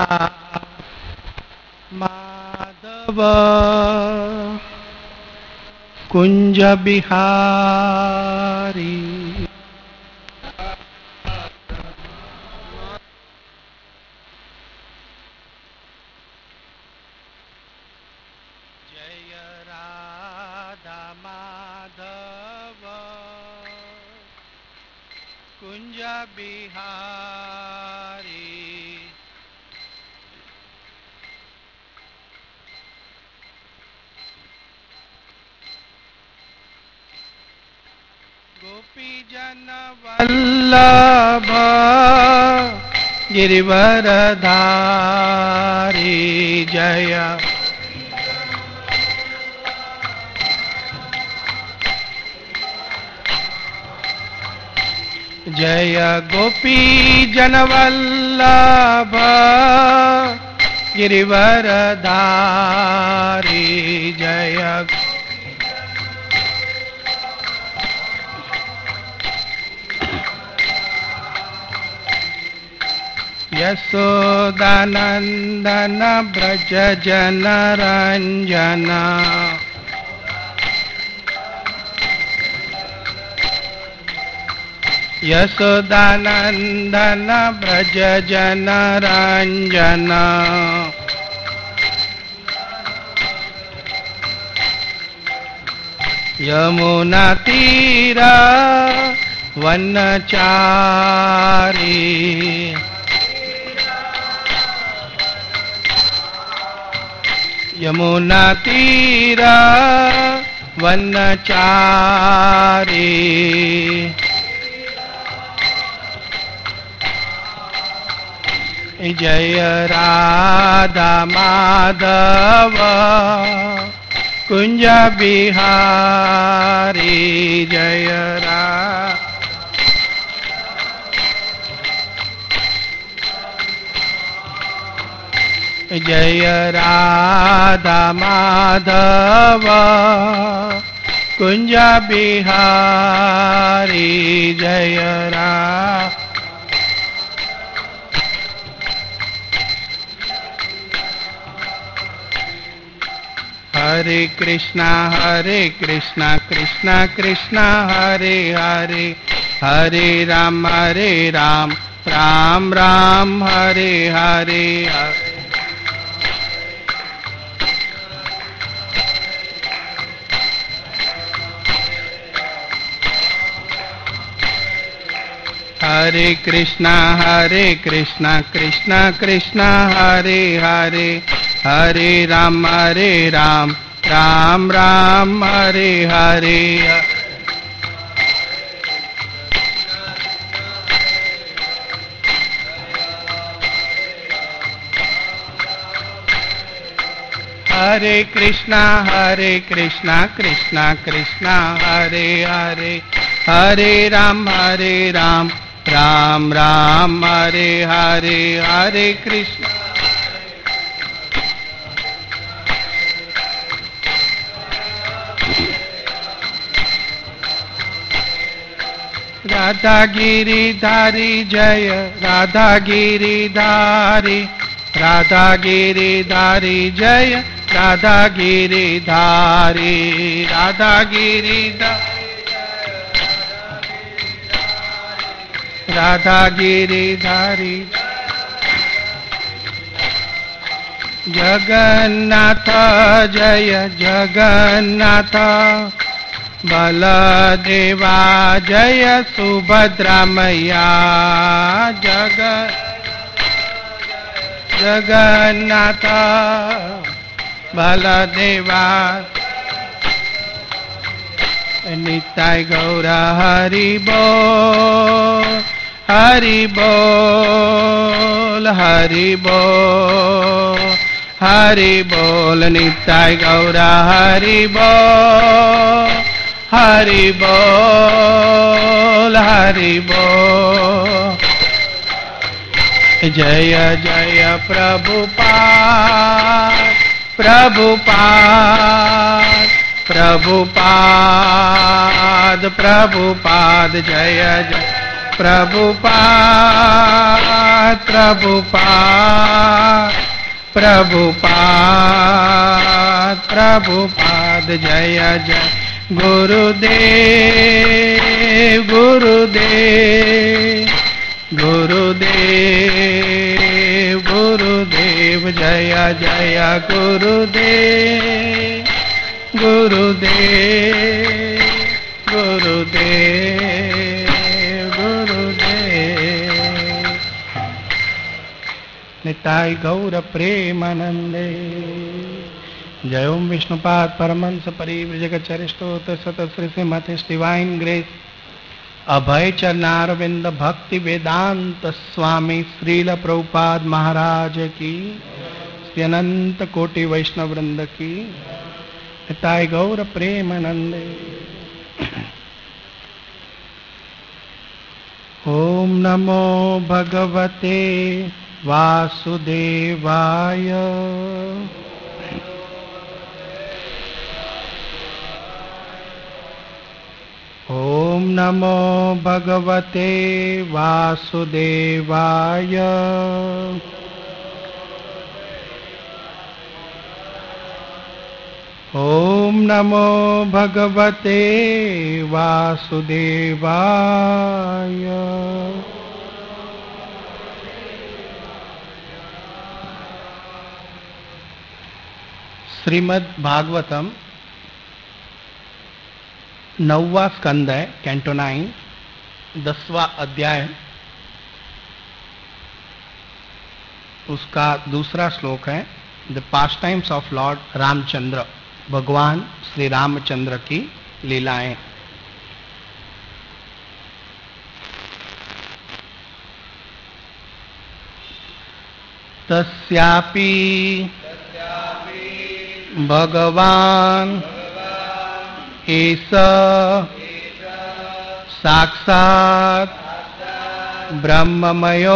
माधव कुंज बिहारी जय राधा माधव कुंज बिहारी गोपी जन वल्लभ गिरिवरधारी जय जय गोपी जन वल्लभ गिरिवरधारी जय यशोदानंदन ब्रज जन रंजना यशोदानंदन ब्रज जन रंजना यमुना तीरा वनचारी यमुना तीरा वनचारी जय राधा माधव कुंज बिहारी जय जय राधा माधव कुंज बिहारी जय हरे कृष्णा कृष्णा कृष्णा हरे हरे हरे राम राम राम हरे हरे हरे कृष्णा कृष्णा कृष्णा हरे हरे हरे राम राम राम हरे हरे हरे कृष्णा कृष्णा कृष्णा हरे हरे हरे राम राम राम हरे हरे हरे कृष्ण राधा गिरिधारी जय राधा गिरिधारी राधा गिरिधारी जय राधा गिरिधारी राधा गिरिधारी राधा गिरिधारी जगन्नाथ जय जगन्नाथ बलदेवा जय सुभद्रा मैया जगन्नाथ बलदेवा निताय गौर हरि बोल हरि बोल हरि बोल हरि बोल निताय गौर हरि बोल हरि बोल हरि बोल जय जय प्रभुपाद प्रभुपाद प्रभुपाद प्रभुपाद जय जय प्रभुपाद प्रभुपाद प्रभुपाद प्रभुपाद जय जय गुरुदेव गुरुदेव गुरुदेव गुरुदेव जय जय गुरुदेव गुरुदेव गुरुदेव गुरुदेव निताय गौर प्रेमानंदे। जय ओम विष्णुपाद परमहंस परिव्रजगचर्य स्तोत्र सत श्री श्रीमती डिवाइन ग्रेस अभय चरणारविंद भक्ति वेदांत स्वामी श्रील प्रभुपाद महाराज की, श्री अनंत कोटि वैष्णव वृंद की, निताय गौर प्रेमानंदे। ओम नमो भगवते वासुदेवाय। ओम नमो भगवते वासुदेवाय। ओम नमो भगवते वासुदेवाय। श्रीमद् भागवतम 9वां स्कंद है, कैंटो 9, 10वां अध्याय, उसका दूसरा श्लोक है the pastimes of Lord Ramachandra, भगवान श्री रामचंद्र की लीलाएं। तस्यापि भगवान एष साक्षात् ब्रह्ममयो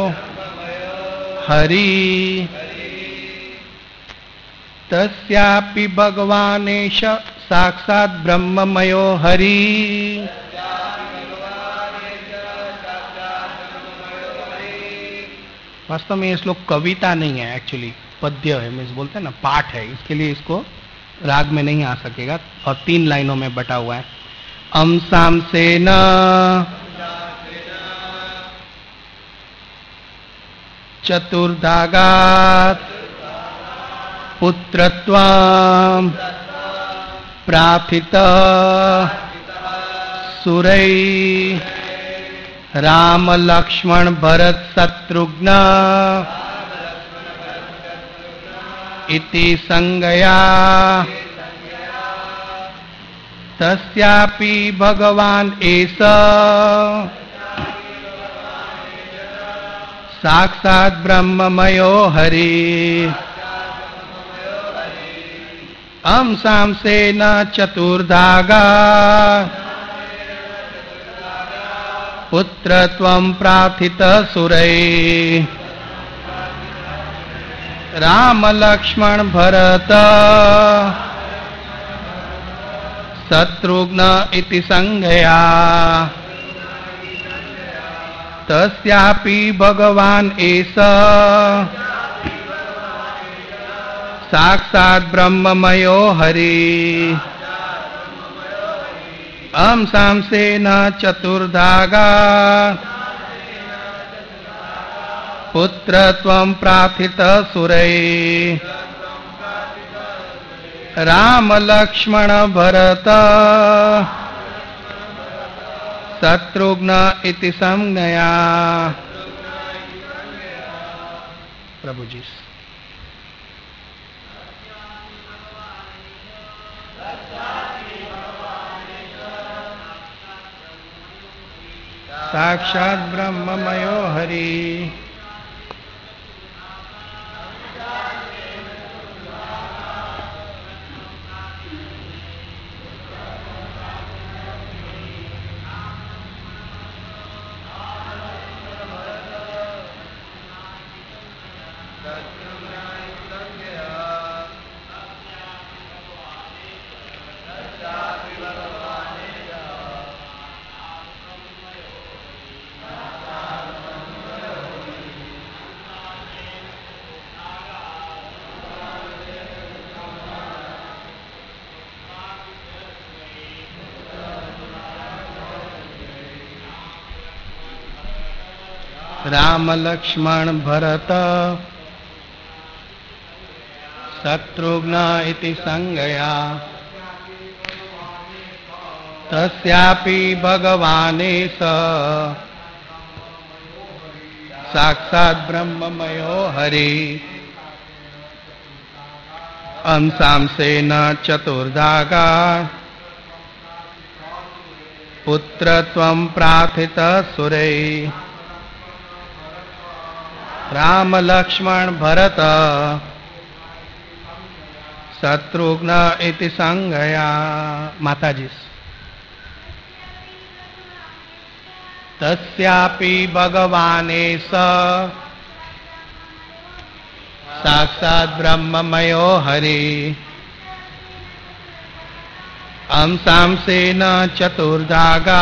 हरि। तस्यापि भगवानेश साक्षात् ब्रह्ममयो हरि। वास्तव में ये श्लोक कविता नहीं है, एक्चुअली पद्य है, मीन्स बोलते हैं ना पाठ है, इसके लिए इसको राग में नहीं आ सकेगा और 3 लाइनों में बटा हुआ है। अंसाम सेन चतुर्धागात् पुत्रत्वं प्रार्थित सुरै राम लक्ष्मण भरत शत्रुघ्न इति संज्ञया। तस्यापि भगवान एष साक्षात् ब्रह्ममयो हरि। अंसांसेन चतुर्धागा पुत्रत्वं प्रार्थित सुरै राम लक्ष्मण भरत शत्रुघ्न इति संज्ञया। तस्यापि भगवान एष साक्षात् ब्रह्ममयो हरि। अंसांसेन चतुर्धागा पुत्रत्वं प्रार्थित सुरै राम लक्ष्मण भरत शत्रुघ्न इति संज्ञया। प्रभु जी साक्षात् ब्रह्ममयो हरि। राम लक्ष्मण भरत शत्रुघ्न इति संज्ञया तस्यापि भगवानेश साक्षात् ब्रह्ममयो हरि अंशांशेन चतुर्धागा पुत्रत्वं प्रार्थितः सुरै राम लक्ष्मण भरत शत्रुघ्न इति संज्ञया। माताजी तस्यापि भगवानेश साक्षात् ब्रह्ममयो हरि अंशांशेन चतुर्धागा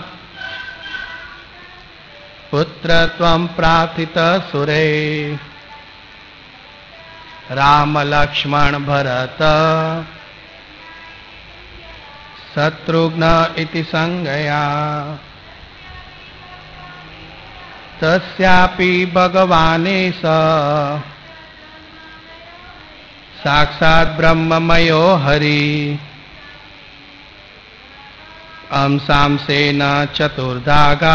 पुत्रत्वं प्रार्थितः सुरै राम लक्ष्मण भरत शत्रुघ्न इति संज्ञया तस्यापि भगवानेश साक्षात् ब्रह्ममयो हरि अंशांशेन चतुर्धागा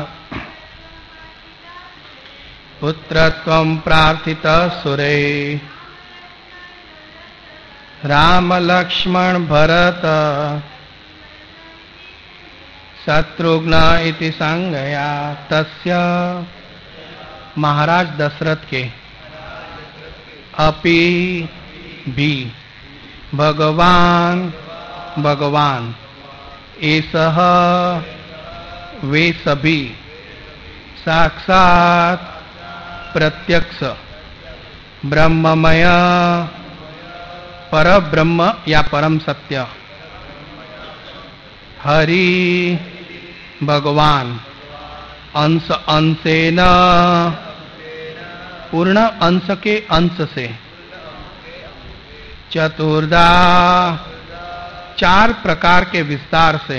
पुत्रत्वं प्रार्थितः सुरै राम लक्ष्मण भरत शत्रुघ्न इति संज्ञया। तस्य महाराज दशरथ के अपि भी भगवान एसह वे सभी साक्षात प्रत्यक्ष ब्रह्ममय परब्रह्म या परम सत्य हरि भगवान अंशेन पूर्ण अंश के अंश से चतुर्धा चार प्रकार के विस्तार से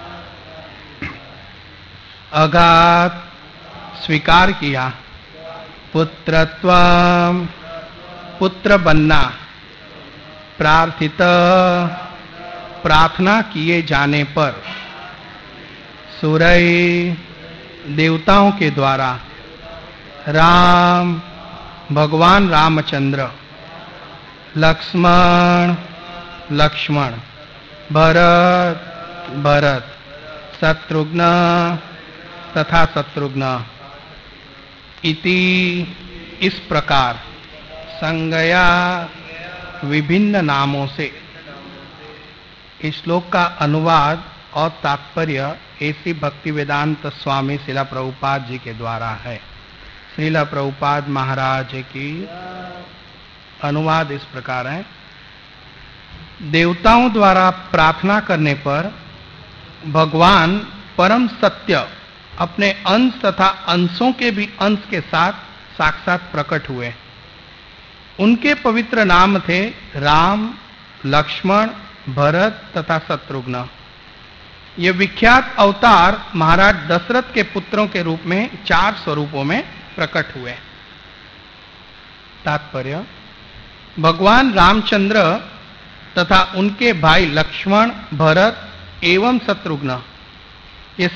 अगाध स्वीकार किया पुत्रत्व पुत्र बनना प्रार्थित प्रार्थना किए जाने पर सूरय देवताओं के द्वारा राम भगवान रामचंद्र लक्ष्मण भरत शत्रुघ्न तथा शत्रुघ्न इति इस प्रकार संज्ञया विभिन्न नामों से। इस श्लोक का अनुवाद और तात्पर्य ऐसी भक्ति वेदांत स्वामी श्रील प्रभुपाद जी के द्वारा है। श्रील प्रभुपाद महाराज की अनुवाद इस प्रकार है। देवताओं द्वारा प्रार्थना करने पर भगवान परम सत्य अपने अंश तथा अंशों के भी अंश के साथ साक्षात प्रकट हुए। उनके पवित्र नाम थे राम लक्ष्मण भरत तथा शत्रुघ्न। ये विख्यात अवतार महाराज दशरथ के पुत्रों के रूप में 4 स्वरूपों में प्रकट हुए। तात्पर्य भगवान रामचंद्र तथा उनके भाई लक्ष्मण भरत एवं शत्रुघ्न ये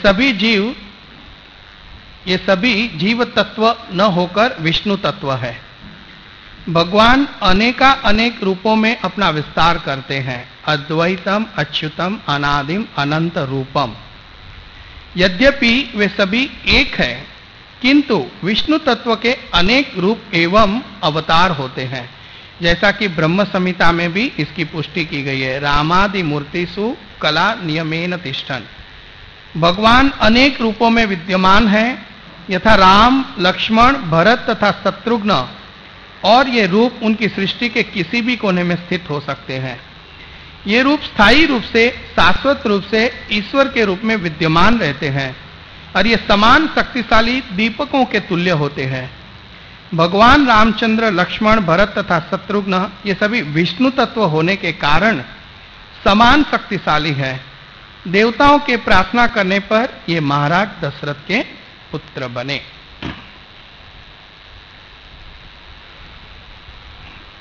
सभी जीव तत्व न होकर विष्णु तत्व है। भगवान अनेक रूपों में अपना विस्तार करते हैं। अद्वैतम अच्युतम अनादिम अनंत रूपम। यद्यपि वे सभी एक है किंतु विष्णु तत्व के अनेक रूप एवं अवतार होते हैं। जैसा कि ब्रह्म संहिता में भी इसकी पुष्टि की गई है। रामादि मूर्तिषु कला नियमेन तिष्ठन्। भगवान अनेक रूपों में विद्यमान है यथा राम लक्ष्मण भरत तथा शत्रुघ्न, और ये रूप उनकी सृष्टि के किसी भी कोने में स्थित हो सकते हैं। ये रूप स्थायी रूप से शाश्वत रूप से ईश्वर के रूप में विद्यमान रहते हैं और ये समान शक्तिशाली दीपकों के तुल्य होते हैं। भगवान रामचंद्र लक्ष्मण भरत तथा शत्रुघ्न ये सभी विष्णु तत्व होने के कारण समान शक्तिशाली है। देवताओं के प्रार्थना करने पर ये महाराज दशरथ के पुत्र बने।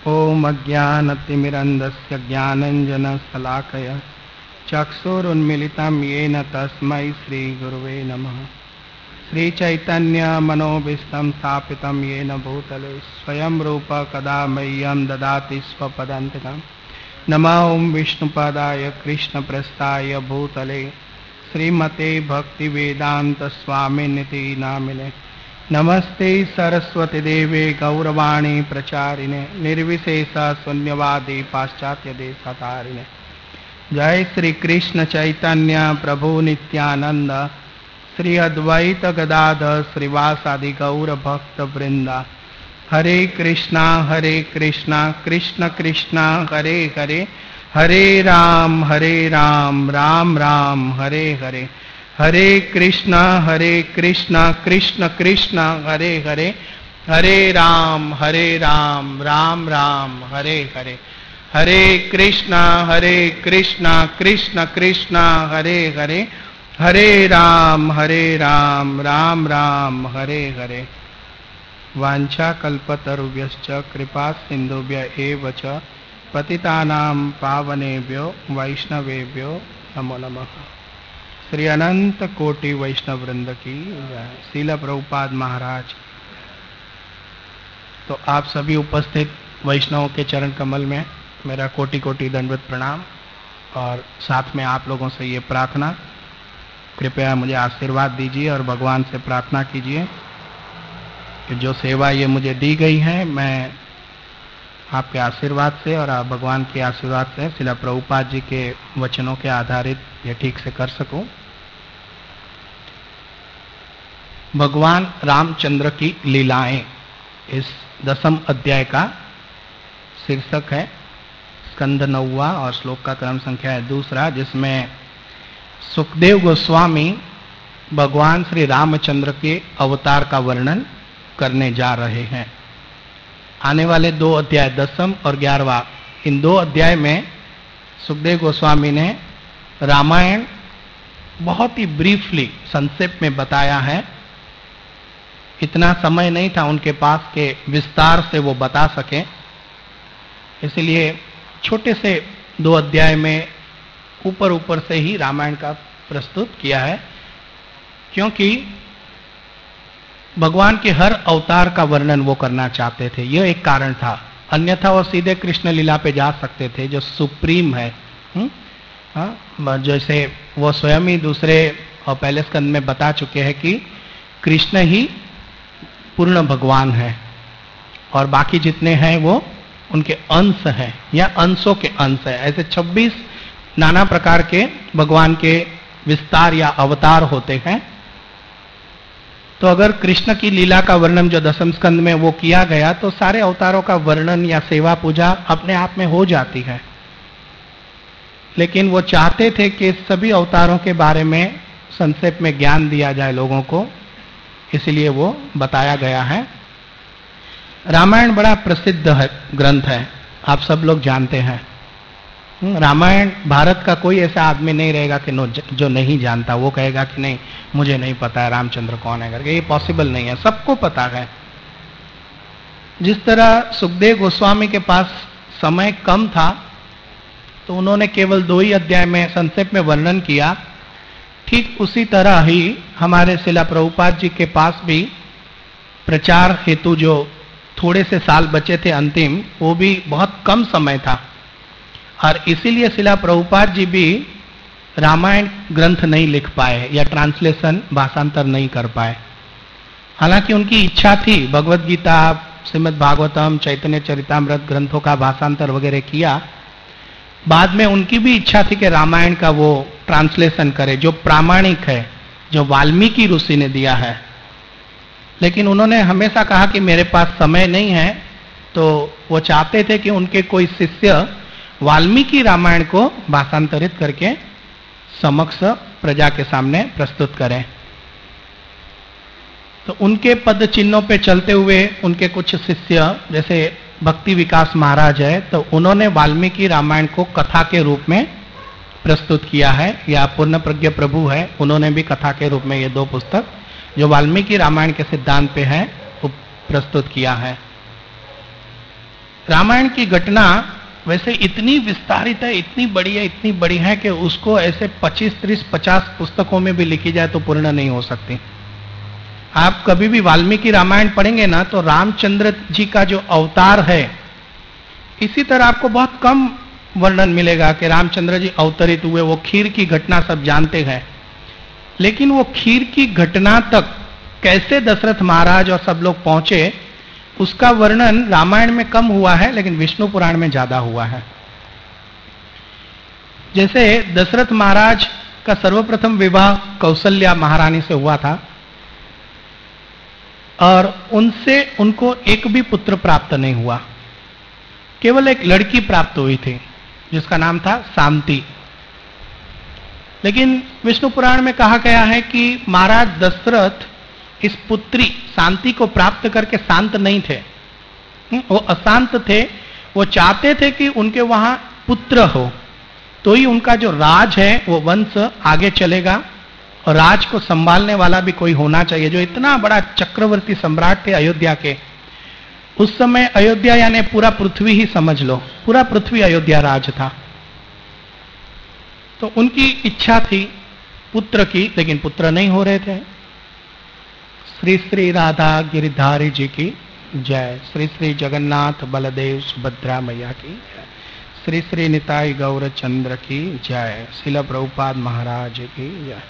ओम अज्ञानतिमिरन्धस्य ज्ञानञ्जनशलाकया चक्षुरुन्मीलितं येन तस्मै श्रीगुरुवे नमः। श्रीचैतन्यमनोभीष्टं स्थापितं येन भूतले स्वयं रूप कदा मह्यं ददाति स्वपदान्तिकम्। नमः ओं विष्णुपदाय कृष्णप्रस्थाय भूतले श्रीमते भक्तिवेदांत स्वामिनिति नामिने। नमस्ते सरस्वती देवे गौरवाणी प्रचारिणे निर्विशेष शून्यवादी पाश्चात्य देशतारिणे। जय श्री कृष्ण चैतन्य प्रभु नित्यानंद श्री अद्वैत गदाधर श्रीवासादि गौर भक्त वृंदा। हरे कृष्णा कृष्ण कृष्ण हरे हरे, हरे राम राम राम हरे हरे। हरे कृष्णा कृष्ण कृष्ण हरे हरे, हरे राम राम राम हरे हरे। हरे कृष्णा कृष्ण कृष्ण हरे हरे, हरे राम राम राम हरे हरे। वांछा कल्पतरुभ्यश्च कृपा सिंधुभ्य एव च पतितानां पावनेभ्यो वैष्णवेभ्यो नमो नमः। श्री अनंत कोटि वैष्णव वृंद की जय। श्रील प्रभुपाद महाराज। तो आप सभी उपस्थित वैष्णवों के चरण कमल में मेरा कोटि कोटि दंडवत प्रणाम, और साथ में आप लोगों से ये प्रार्थना, कृपया मुझे आशीर्वाद दीजिए और भगवान से प्रार्थना कीजिए कि जो सेवा ये मुझे दी गई है मैं आपके आशीर्वाद से और आप भगवान के आशीर्वाद से श्रील प्रभुपाद जी के वचनों के आधारित ये ठीक से कर सकूं। भगवान रामचंद्र की लीलाएं, इस 10वें अध्याय का शीर्षक है। स्कंद 9वां और श्लोक का क्रम संख्या है 2, जिसमें सुखदेव गोस्वामी भगवान श्री रामचंद्र के अवतार का वर्णन करने जा रहे हैं। आने वाले 2 अध्याय 10 और 11वां, इन 2 अध्याय में सुखदेव गोस्वामी ने रामायण बहुत ही ब्रीफली संक्षेप में बताया है। इतना समय नहीं था उनके पास के विस्तार से वो बता सके, इसलिए छोटे से 2 अध्याय में ऊपर से ही रामायण का प्रस्तुत किया है, क्योंकि भगवान के हर अवतार का वर्णन वो करना चाहते थे। यह एक कारण था, अन्यथा वो सीधे कृष्ण लीला पे जा सकते थे जो सुप्रीम है। जैसे वो स्वयं ही दूसरे और पहले स्कंद में बता चुके हैं कि कृष्ण ही पूर्ण भगवान है और बाकी जितने हैं वो उनके अंश हैं या अंशों के अंश है। ऐसे 26 नाना प्रकार के भगवान के विस्तार या अवतार होते हैं। तो अगर कृष्ण की लीला का वर्णन जो 10वें स्कंद में वो किया गया, तो सारे अवतारों का वर्णन या सेवा पूजा अपने आप में हो जाती है। लेकिन वो चाहते थे कि सभी अवतारों के बारे में संक्षेप में ज्ञान दिया जाए लोगों को, इसलिए वो बताया गया है। रामायण बड़ा प्रसिद्ध है, ग्रंथ है, आप सब लोग जानते हैं। रामायण, भारत का कोई ऐसा आदमी नहीं रहेगा कि जो नहीं जानता। वो कहेगा कि नहीं मुझे नहीं पता है रामचंद्र कौन है करके, ये पॉसिबल नहीं है, सबको पता है। जिस तरह सुखदेव गोस्वामी के पास समय कम था तो उन्होंने केवल 2 ही अध्याय में संक्षेप में वर्णन किया, ठीक उसी तरह ही हमारे श्रील प्रभुपाद जी के पास भी प्रचार हेतु जो थोड़े से साल बचे थे अंतिम, वो भी बहुत कम समय था, और इसीलिए श्रील प्रभुपाद जी भी रामायण ग्रंथ नहीं लिख पाए या ट्रांसलेशन भाषांतर नहीं कर पाए। हालांकि उनकी इच्छा थी, भगवत गीता, श्रीमद् भागवतम, चैतन्य चरितामृत ग्रंथों का भाषांतर वगैरह किया। बाद में उनकी भी इच्छा थी कि रामायण का वो ट्रांसलेशन करे जो प्रामाणिक है, जो वाल्मीकि ऋषि ने दिया है। लेकिन उन्होंने हमेशा कहा कि मेरे पास समय नहीं है, तो वो चाहते थे कि उनके कोई शिष्य वाल्मीकि रामायण को भाषांतरित करके समक्ष प्रजा के सामने प्रस्तुत करें। तो उनके पद चिन्हों पे चलते हुए उनके कुछ शिष्य, जैसे भक्ति विकास महाराज है, तो उन्होंने वाल्मीकि रामायण को कथा के रूप में प्रस्तुत किया है, या पूर्ण प्रज्ञ प्रभु है, उन्होंने भी कथा के रूप में ये 2 पुस्तक जो वाल्मीकि रामायण के सिद्धांत पे हैं वो प्रस्तुत किया है। रामायण की घटना वैसे इतनी विस्तारित है, इतनी बड़ी है कि उसको ऐसे 25, 30, 50 पुस्तकों में भी लिखी जाए तो पूर्ण नहीं हो सकती। आप कभी भी वाल्मीकि रामायण पढ़ेंगे ना तो रामचंद्र जी का जो अवतार है, इसी तरह आपको बहुत कम वर्णन मिलेगा कि रामचंद्र जी अवतरित हुए। वो खीर की घटना सब जानते हैं, लेकिन वो खीर की घटना तक कैसे दशरथ महाराज और सब लोग पहुंचे, उसका वर्णन रामायण में कम हुआ है, लेकिन विष्णु पुराण में ज्यादा हुआ है। जैसे दशरथ महाराज का सर्वप्रथम विवाह कौशल्या महारानी से हुआ था और उनसे उनको एक भी पुत्र प्राप्त नहीं हुआ, केवल एक लड़की प्राप्त हुई थी जिसका नाम था शांति। लेकिन विष्णु पुराण में कहा गया है कि महाराज दशरथ इस पुत्री शांति को प्राप्त करके शांत नहीं थे, वो अशांत थे। वो चाहते थे कि उनके वहां पुत्र हो तो ही उनका जो राज है वो वंश आगे चलेगा और राज को संभालने वाला भी कोई होना चाहिए। जो इतना बड़ा चक्रवर्ती सम्राट थे अयोध्या के, उस समय अयोध्या यानी पूरा पृथ्वी ही समझ लो, पूरा पृथ्वी अयोध्या राज था। तो उनकी इच्छा थी पुत्र की, लेकिन पुत्र नहीं हो रहे थे। श्री श्री राधा गिरिधारी जी की जय, श्री श्री जगन्नाथ बलदेव सुभद्रा मैया की जय, श्री श्री निताई गौर चंद्र की जय, शिला प्रभुपाद महाराज की जय।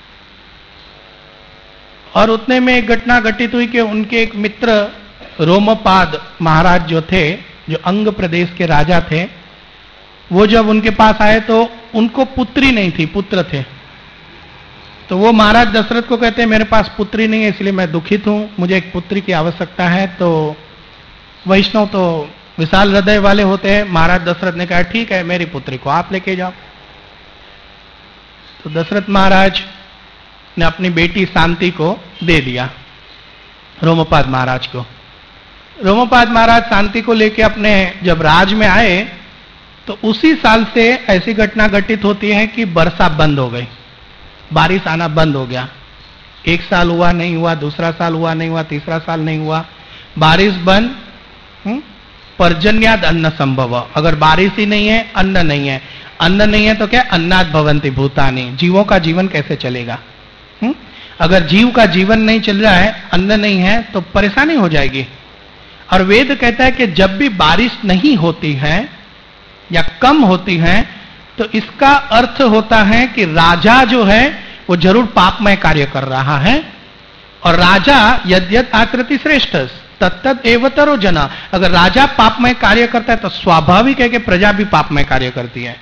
और उतने में एक घटना घटित हुई कि उनके एक मित्र रोमपाद महाराज जो थे, जो अंग प्रदेश के राजा थे, वो जब उनके पास आए तो उनको पुत्री नहीं थी, पुत्र थे। तो वो महाराज दशरथ को कहते हैं मेरे पास पुत्री नहीं है, इसलिए मैं दुखित हूं, मुझे एक पुत्री की आवश्यकता है। तो वैष्णव तो विशाल हृदय वाले होते हैं, महाराज दशरथ ने कहा ठीक है, मेरी पुत्री को आप लेके जाओ। तो दशरथ महाराज ने अपनी बेटी शांति को दे दिया रोमपाद महाराज को। रोमपाद महाराज शांति को लेके अपने जब राज में आए तो उसी साल से ऐसी घटना घटित होती है कि वर्षा बंद हो गई, बारिश आना बंद हो गया। एक साल हुआ नहीं हुआ, दूसरा साल हुआ नहीं हुआ, तीसरा साल नहीं हुआ, बारिश बंद। पर्जन्याद अन्न संभव, अगर बारिश ही नहीं है, अन्न नहीं है, अन्न नहीं है तो क्या, अन्नाद भवन्ति भूतानि, जीवों का जीवन कैसे चलेगा। अगर जीव का जीवन नहीं चल रहा है, अन्न नहीं है, तो परेशानी हो जाएगी। और वेद कहता है कि जब भी बारिश नहीं होती है या कम होती है तो इसका अर्थ होता है कि राजा जो है वो जरूर पापमय कार्य कर रहा है। और राजा यद्यत आचरति श्रेष्ठ तत्तद एवतरो जना, अगर राजा पापमय कार्य करता है तो स्वाभाविक है कि प्रजा भी पापमय कार्य करती है।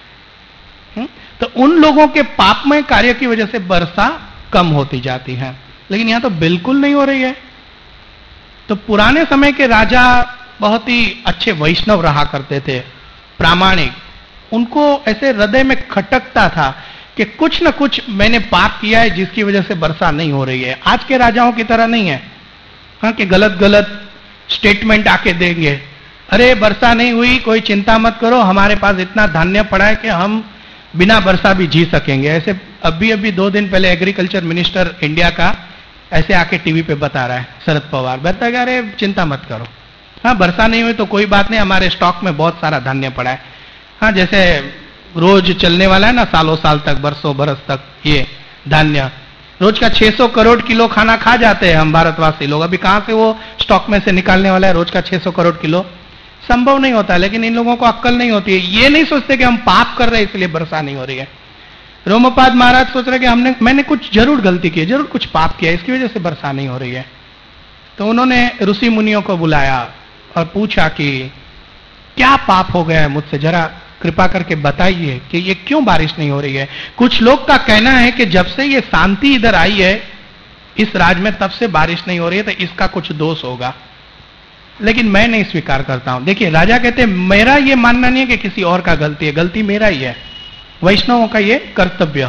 तो उन लोगों के पापमय कार्य की वजह से वर्षा कम होती जाती है, लेकिन यहां तो बिल्कुल नहीं हो रही है। तो पुराने समय के राजा बहुत ही अच्छे वैष्णव रहा करते थे, प्रामाणिक। उनको ऐसे हृदय में खटकता था कि कुछ न कुछ मैंने पाप किया है जिसकी वजह से वर्षा नहीं हो रही है। आज के राजाओं की तरह नहीं है, हाँ, कि गलत गलत स्टेटमेंट आके देंगे, अरे वर्षा नहीं हुई, कोई चिंता मत करो, हमारे पास इतना धान्य पड़ा है कि हम बिना वर्षा भी जी सकेंगे। ऐसे अभी 2 दिन पहले एग्रीकल्चर मिनिस्टर इंडिया का ऐसे आके टीवी पे बता रहा है शरद पवार, बता है अरे चिंता मत करो, हाँ वर्षा नहीं हुई तो कोई बात नहीं, हमारे स्टॉक में बहुत सारा धान्य पड़ा है। हाँ, जैसे रोज चलने वाला है ना, सालों साल तक, बरसों बरस तक ये धान्य, रोज का 600 करोड़ किलो खाना खा जाते हैं हम भारतवासी लोग। अभी कहां से वो स्टॉक में से निकालने वाला है रोज का 600 करोड़ किलो, संभव नहीं होता। लेकिन इन लोगों को अक्ल नहीं होती है, ये नहीं सोचते कि हम पाप कर रहे हैं इसलिए वर्षा नहीं हो रही है। रोमपाद महाराज सोच रहे कि मैंने कुछ जरूर गलती की है, जरूर कुछ पाप किया, इसकी वजह से वर्षा नहीं हो रही है। तो उन्होंने ऋषि मुनियों को बुलाया और पूछा कि क्या पाप हो गया है मुझसे, जरा कृपा करके बताइए कि ये क्यों बारिश नहीं हो रही है। कुछ लोग का कहना है कि जब से ये शांति इधर आई है इस राज में, तब से बारिश नहीं हो रही है, तो इसका कुछ दोष होगा। लेकिन मैं नहीं स्वीकार करता हूं। देखिए, राजा कहते हैं मेरा ये मानना नहीं है कि किसी और का गलती है, गलती मेरा ही है, वैष्णवों का ये कर्तव्य।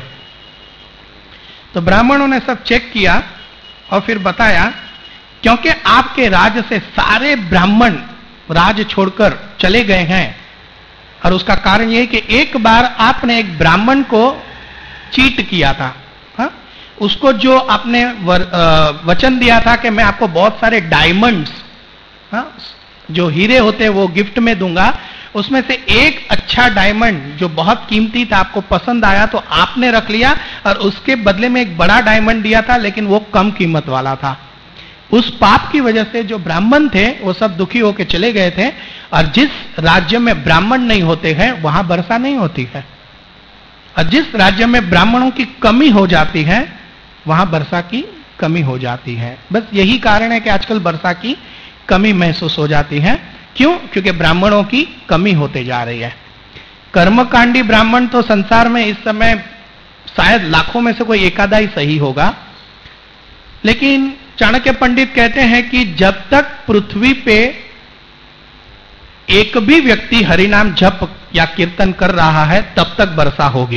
तो ब्राह्मणों ने सब चेक किया और फिर बताया, क्योंकि आपके राज से सारे ब्राह्मण राज छोड़कर चले गए हैं, और उसका कारण यह कि एक बार आपने एक ब्राह्मण को चीट किया था। हा? उसको जो आपने वचन दिया था कि मैं आपको बहुत सारे डायमंड्स, जो हीरे होते हैं वो गिफ्ट में दूंगा, उसमें से एक अच्छा डायमंड जो बहुत कीमती था, आपको पसंद आया तो आपने रख लिया, और उसके बदले में एक बड़ा डायमंड दिया था लेकिन वो कम कीमत वाला था। उस पाप की वजह से जो ब्राह्मण थे वो सब दुखी होकर चले गए थे, और जिस राज्य में ब्राह्मण नहीं होते हैं वहां वर्षा नहीं होती है, और जिस राज्य में ब्राह्मणों की कमी हो जाती है वहां वर्षा की कमी हो जाती है। बस यही कारण है कि आजकल वर्षा की कमी महसूस हो जाती है। क्यों? क्योंकि ब्राह्मणों की कमी होते जा रही है। कर्मकांडी ब्राह्मण तो संसार में इस समय शायद लाखों में से कोई एकादा ही सही होगा, लेकिन चाणक्य पंडित कहते हैं कि जब तक पृथ्वी पे एक भी व्यक्ति हरिनाम जप या कीर्तन कर रहा है तब तक वर्षा होगी।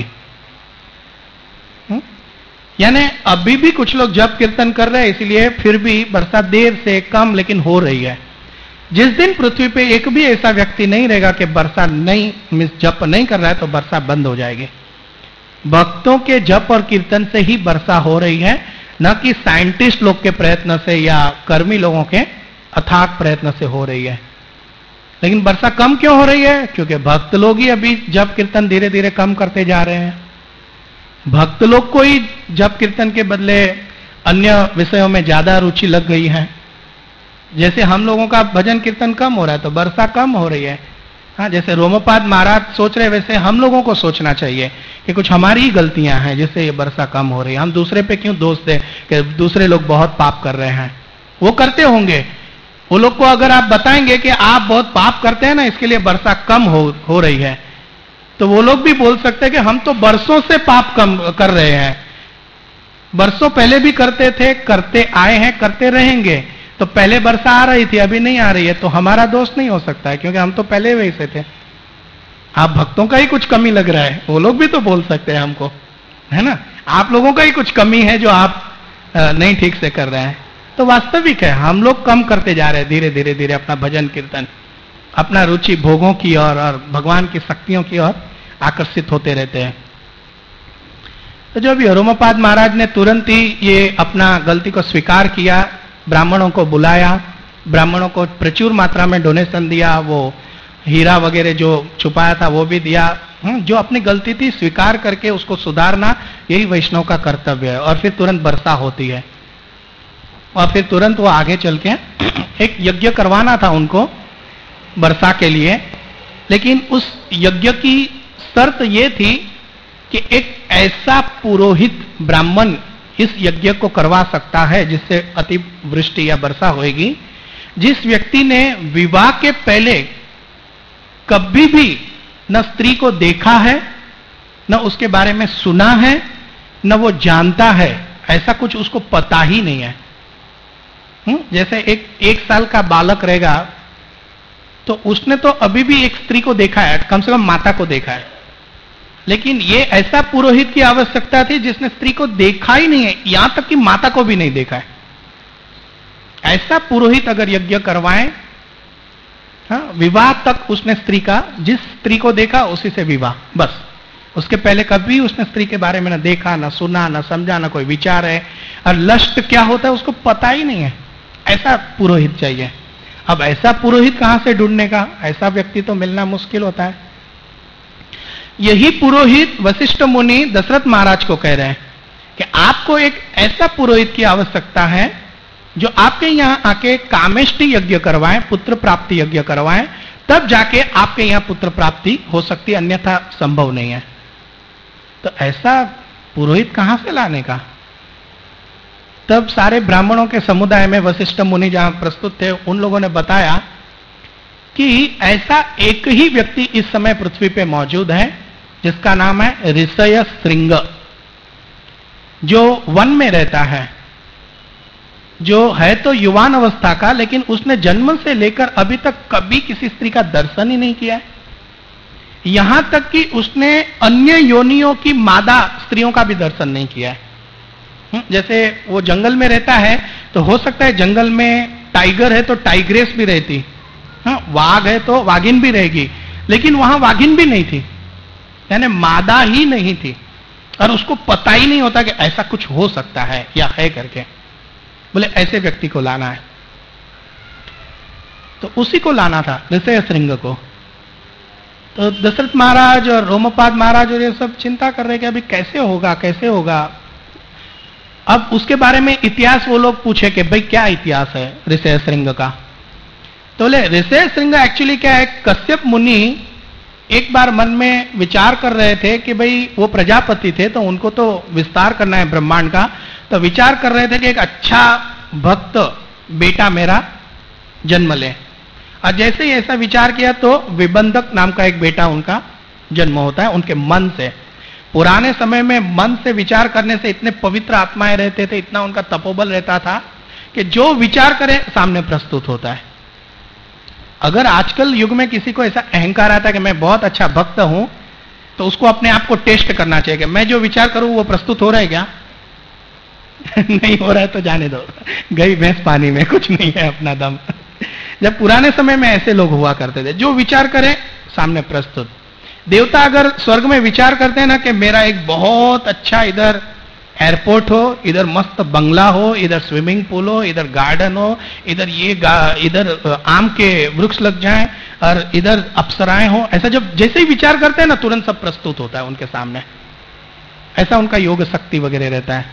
यानी अभी भी कुछ लोग जप कीर्तन कर रहे हैं, इसलिए फिर भी वर्षा देर से कम लेकिन हो रही है। जिस दिन पृथ्वी पे एक भी ऐसा व्यक्ति नहीं रहेगा कि वर्षा नहीं जप नहीं कर रहा है तो वर्षा बंद हो जाएगी। भक्तों के जप और कीर्तन से ही वर्षा हो रही है, न कि साइंटिस्ट लोग के प्रयत्न से या कर्मी लोगों के अथाक प्रयत्न से हो रही है। लेकिन वर्षा कम क्यों हो रही है? क्योंकि भक्त लोग ही अभी जप कीर्तन धीरे धीरे कम करते जा रहे हैं। भक्त लोग को ही जप कीर्तन के बदले अन्य विषयों में ज्यादा रुचि लग गई है। जैसे हम लोगों का भजन कीर्तन कम हो रहा है तो वर्षा कम हो रही है। हाँ, जैसे रोमपाद महाराज सोच रहे वैसे हम लोगों को सोचना चाहिए कि कुछ हमारी ही गलतियां हैं जिससे ये वर्षा कम हो रही है। हम दूसरे पे क्यों दोष दें कि दूसरे लोग बहुत पाप कर रहे हैं? वो करते होंगे। वो लोग को अगर आप बताएंगे कि आप बहुत पाप करते हैं ना, इसके लिए वर्षा कम हो रही है, तो वो लोग भी बोल सकते हैं कि हम तो बरसों से पाप कम कर रहे हैं, बरसों पहले भी करते थे, करते आए हैं, करते रहेंगे। तो पहले वर्षा आ रही थी, अभी नहीं आ रही है, तो हमारा दोष नहीं हो सकता है क्योंकि हम तो पहले वैसे थे। आप भक्तों का ही कुछ कमी लग रहा है, वो लोग भी तो बोल सकते हैं हमको, है ना? आप लोगों का ही कुछ कमी है जो आप नहीं ठीक से कर रहे हैं। तो वास्तविक है, हम लोग कम करते जा रहे हैं धीरे धीरे धीरे अपना भजन कीर्तन, अपना रुचि भोगों की ओर और भगवान की शक्तियों की ओर आकर्षित होते रहते हैं। तो जो अभी रोमपाद महाराज ने तुरंत ही ये अपना गलती को स्वीकार किया, ब्राह्मणों को बुलाया, ब्राह्मणों को प्रचुर मात्रा में डोनेशन दिया, वो हीरा वगैरह जो छुपाया था वो भी दिया। जो अपनी गलती थी स्वीकार करके उसको सुधारना, यही वैष्णव का कर्तव्य है। और फिर तुरंत वर्षा होती है, और फिर तुरंत वो आगे चल के एक यज्ञ करवाना था उनको वर्षा के लिए। लेकिन उस यज्ञ की शर्त ये थी कि एक ऐसा पुरोहित ब्राह्मण इस यज्ञ को करवा सकता है जिससे अतिवृष्टि या वर्षा होगी, जिस व्यक्ति ने विवाह के पहले कभी भी न स्त्री को देखा है, न उसके बारे में सुना है, न वो जानता है, ऐसा कुछ उसको पता ही नहीं है। जैसे एक साल का बालक रहेगा तो उसने तो अभी भी एक स्त्री को देखा है, कम से कम माता को देखा है, लेकिन ये ऐसा पुरोहित की आवश्यकता थी जिसने स्त्री को देखा ही नहीं है, यहां तक कि माता को भी नहीं देखा है। ऐसा पुरोहित अगर यज्ञ करवाएं, हाँ, विवाह तक उसने स्त्री का, जिस स्त्री को देखा उसी से विवाह, बस। उसके पहले कभी उसने स्त्री के बारे में न देखा, न सुना, न समझा, न कोई विचार है, और लस्ट क्या होता है उसको पता ही नहीं है। ऐसा पुरोहित चाहिए। अब ऐसा पुरोहित कहां से ढूंढने का? ऐसा व्यक्ति तो मिलना मुश्किल होता है। यही पुरोहित वशिष्ठ मुनि दशरथ महाराज को कह रहे हैं कि आपको एक ऐसा पुरोहित की आवश्यकता है जो आपके यहां आके कामेष्टि यज्ञ करवाएं, पुत्र प्राप्ति यज्ञ करवाएं, तब जाके आपके यहां पुत्र प्राप्ति हो सकती, अन्यथा संभव नहीं है। तो ऐसा पुरोहित कहां से लाने का? तब सारे ब्राह्मणों के समुदाय में वशिष्ठ मुनि जहां प्रस्तुत थे, उन लोगों ने बताया कि ऐसा एक ही व्यक्ति इस समय पृथ्वी पे मौजूद है जिसका नाम है ऋषय श्रृंग, जो वन में रहता है, जो है तो युवान अवस्था का, लेकिन उसने जन्म से लेकर अभी तक कभी किसी स्त्री का दर्शन ही नहीं किया है। यहां तक कि उसने अन्य योनियों की मादा स्त्रियों का भी दर्शन नहीं किया है। जैसे वो जंगल में रहता है तो हो सकता है जंगल में टाइगर है तो टाइग्रेस भी रहती, वाघ है तो वागिन भी रहेगी, लेकिन वहां वागिन भी नहीं थी, यानी मादा ही नहीं थी, और उसको पता ही नहीं होता कि ऐसा कुछ हो सकता है या है करके। बोले ऐसे व्यक्ति को लाना है। तो उसी को लाना था, ऋषय श्रृंग को। तो दशरथ महाराज और रोमपाद महाराज और ये सब चिंता कर रहे कि अभी कैसे होगा कैसे होगा। अब उसके बारे में इतिहास वो लोग पूछे कि भाई क्या इतिहास है ऋषय श्रृंग का। तो बोले ऋषय श्रृंग एक्चुअली क्या है, कश्यप मुनि एक बार मन में विचार कर रहे थे कि भाई वो प्रजापति थे तो उनको तो विस्तार करना है ब्रह्मांड का, तो विचार कर रहे थे कि एक अच्छा भक्त बेटा मेरा जन्म ले। और जैसे ही ऐसा विचार किया तो विबंधक नाम का एक बेटा उनका जन्म होता है उनके मन से। पुराने समय में मन से विचार करने से इतने पवित्र आत्माएं रहते थे, इतना उनका तपोबल रहता था कि जो विचार करे सामने प्रस्तुत होता है। अगर आजकल युग में किसी को ऐसा अहंकार आता है कि मैं बहुत अच्छा भक्त हूं, तो उसको अपने आप को टेस्ट करना चाहिए कि मैं जो विचार करूं वो प्रस्तुत हो रहा है क्या? नहीं हो रहा है तो जाने दो, गई भैंस पानी में, कुछ नहीं है अपना दम। जब पुराने समय में ऐसे लोग हुआ करते थे, जो विचार करें सामने प्रस्तुत। देवता अगर स्वर्ग में विचार करते हैं ना कि मेरा एक बहुत अच्छा इधर एयरपोर्ट हो, इधर मस्त बंगला हो, इधर स्विमिंग पूल हो, इधर गार्डन हो, इधर इधर आम के वृक्ष लग जाएं और इधर अप्सराएं हो, ऐसा जब जैसे ही विचार करते हैं ना तुरंत सब प्रस्तुत होता है उनके सामने। ऐसा उनका योग शक्ति वगैरह रहता है।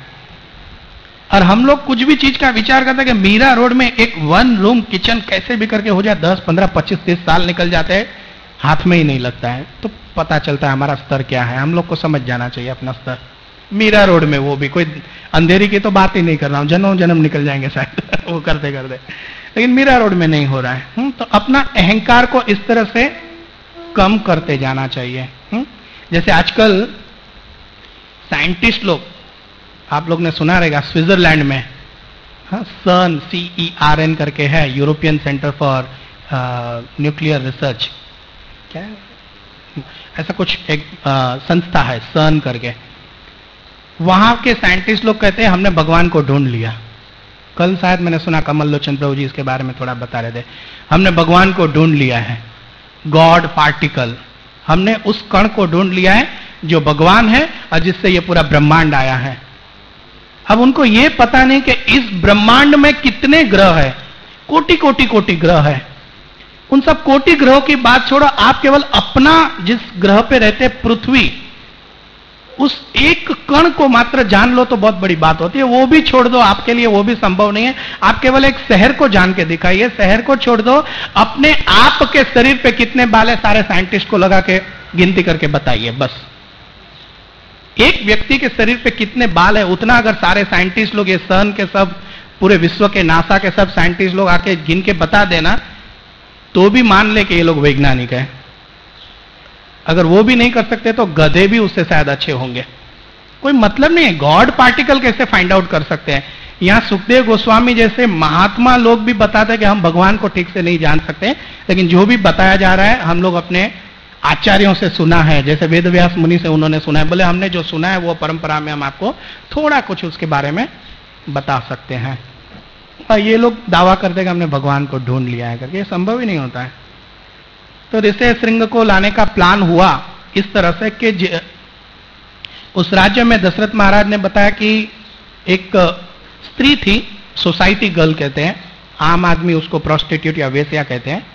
और हम लोग कुछ भी चीज का विचार करते हैं कि मीरा रोड में एक 1 रूम किचन कैसे भी करके हो जाए, 10, 15, 25, 30 साल निकल जाते हैं, हाथ में ही नहीं लगता है। तो पता चलता है हमारा स्तर क्या है। हम लोग को समझ जाना चाहिए अपना स्तर। मीरा रोड में, वो भी कोई अंधेरी की तो बात ही नहीं कर रहा हूं, जन्म जन्म निकल जाएंगे शायद वो करते करते, लेकिन मीरा रोड में नहीं हो रहा है। तो अपना अहंकार को इस तरह से कम करते जाना चाहिए। जैसे आजकल साइंटिस्ट लोग, आप लोग ने सुना रहेगा स्विट्जरलैंड में CERN CERN करके है, European Centre for Nuclear Research, क्या है? ऐसा कुछ एक संस्था है CERN करके। वहां के साइंटिस्ट लोग कहते हैं हमने भगवान को ढूंढ लिया। कल शायद मैंने सुना कमल लोचन प्रभु जी इसके बारे में थोड़ा बता रहे थे, हमने भगवान को ढूंढ लिया है, गॉड पार्टिकल, हमने उस कण को ढूंढ लिया है जो भगवान है और जिससे ये पूरा ब्रह्मांड आया है। अब उनको ये पता नहीं कि इस ब्रह्मांड में कितने ग्रह है, कोटि कोटि कोटि ग्रह है। उन सब कोटि ग्रहों की बात छोड़ो, आप केवल अपना जिस ग्रह पे रहते पृथ्वी, उस एक कण को मात्र जान लो तो बहुत बड़ी बात होती है। वो भी छोड़ दो, आपके लिए वो भी संभव नहीं है। आप केवल एक शहर को जान के दिखाइए, शहर को छोड़ दो, अपने आप के शरीर पे कितने बाल है सारे साइंटिस्ट को लगा के गिनती करके बताइए। बस एक व्यक्ति के शरीर पे कितने बाल है उतना अगर सारे साइंटिस्ट लोग, ये CERN के सब, पूरे विश्व के नासा के सब साइंटिस्ट लोग आके गिन के बता देना, तो भी मान ले कि ये लोग वैज्ञानिक है। अगर वो भी नहीं कर सकते तो गधे भी उससे शायद अच्छे होंगे। कोई मतलब नहीं है। गॉड पार्टिकल कैसे फाइंड आउट कर सकते हैं? यहां सुखदेव गोस्वामी जैसे महात्मा लोग भी बताते हैं कि हम भगवान को ठीक से नहीं जान सकते, लेकिन जो भी बताया जा रहा है हम लोग अपने आचार्यों से सुना है, जैसे वेदव्यास मुनि से उन्होंने सुना है। बोले हमने जो सुना है वो परंपरा में हम आपको थोड़ा कुछ उसके बारे में बता सकते हैं। और ये लोग दावा करते हैं कि हमने भगवान को ढूंढ लिया है करके, ये संभव ही नहीं होता है। तो ऋषय श्रृंग को लाने का प्लान हुआ इस तरह से कि उस राज्य में दशरथ महाराज ने बताया कि एक स्त्री थी, सोसाइटी गर्ल कहते हैं, आम आदमी उसको प्रोस्टिट्यूट या वेश्या कहते हैं।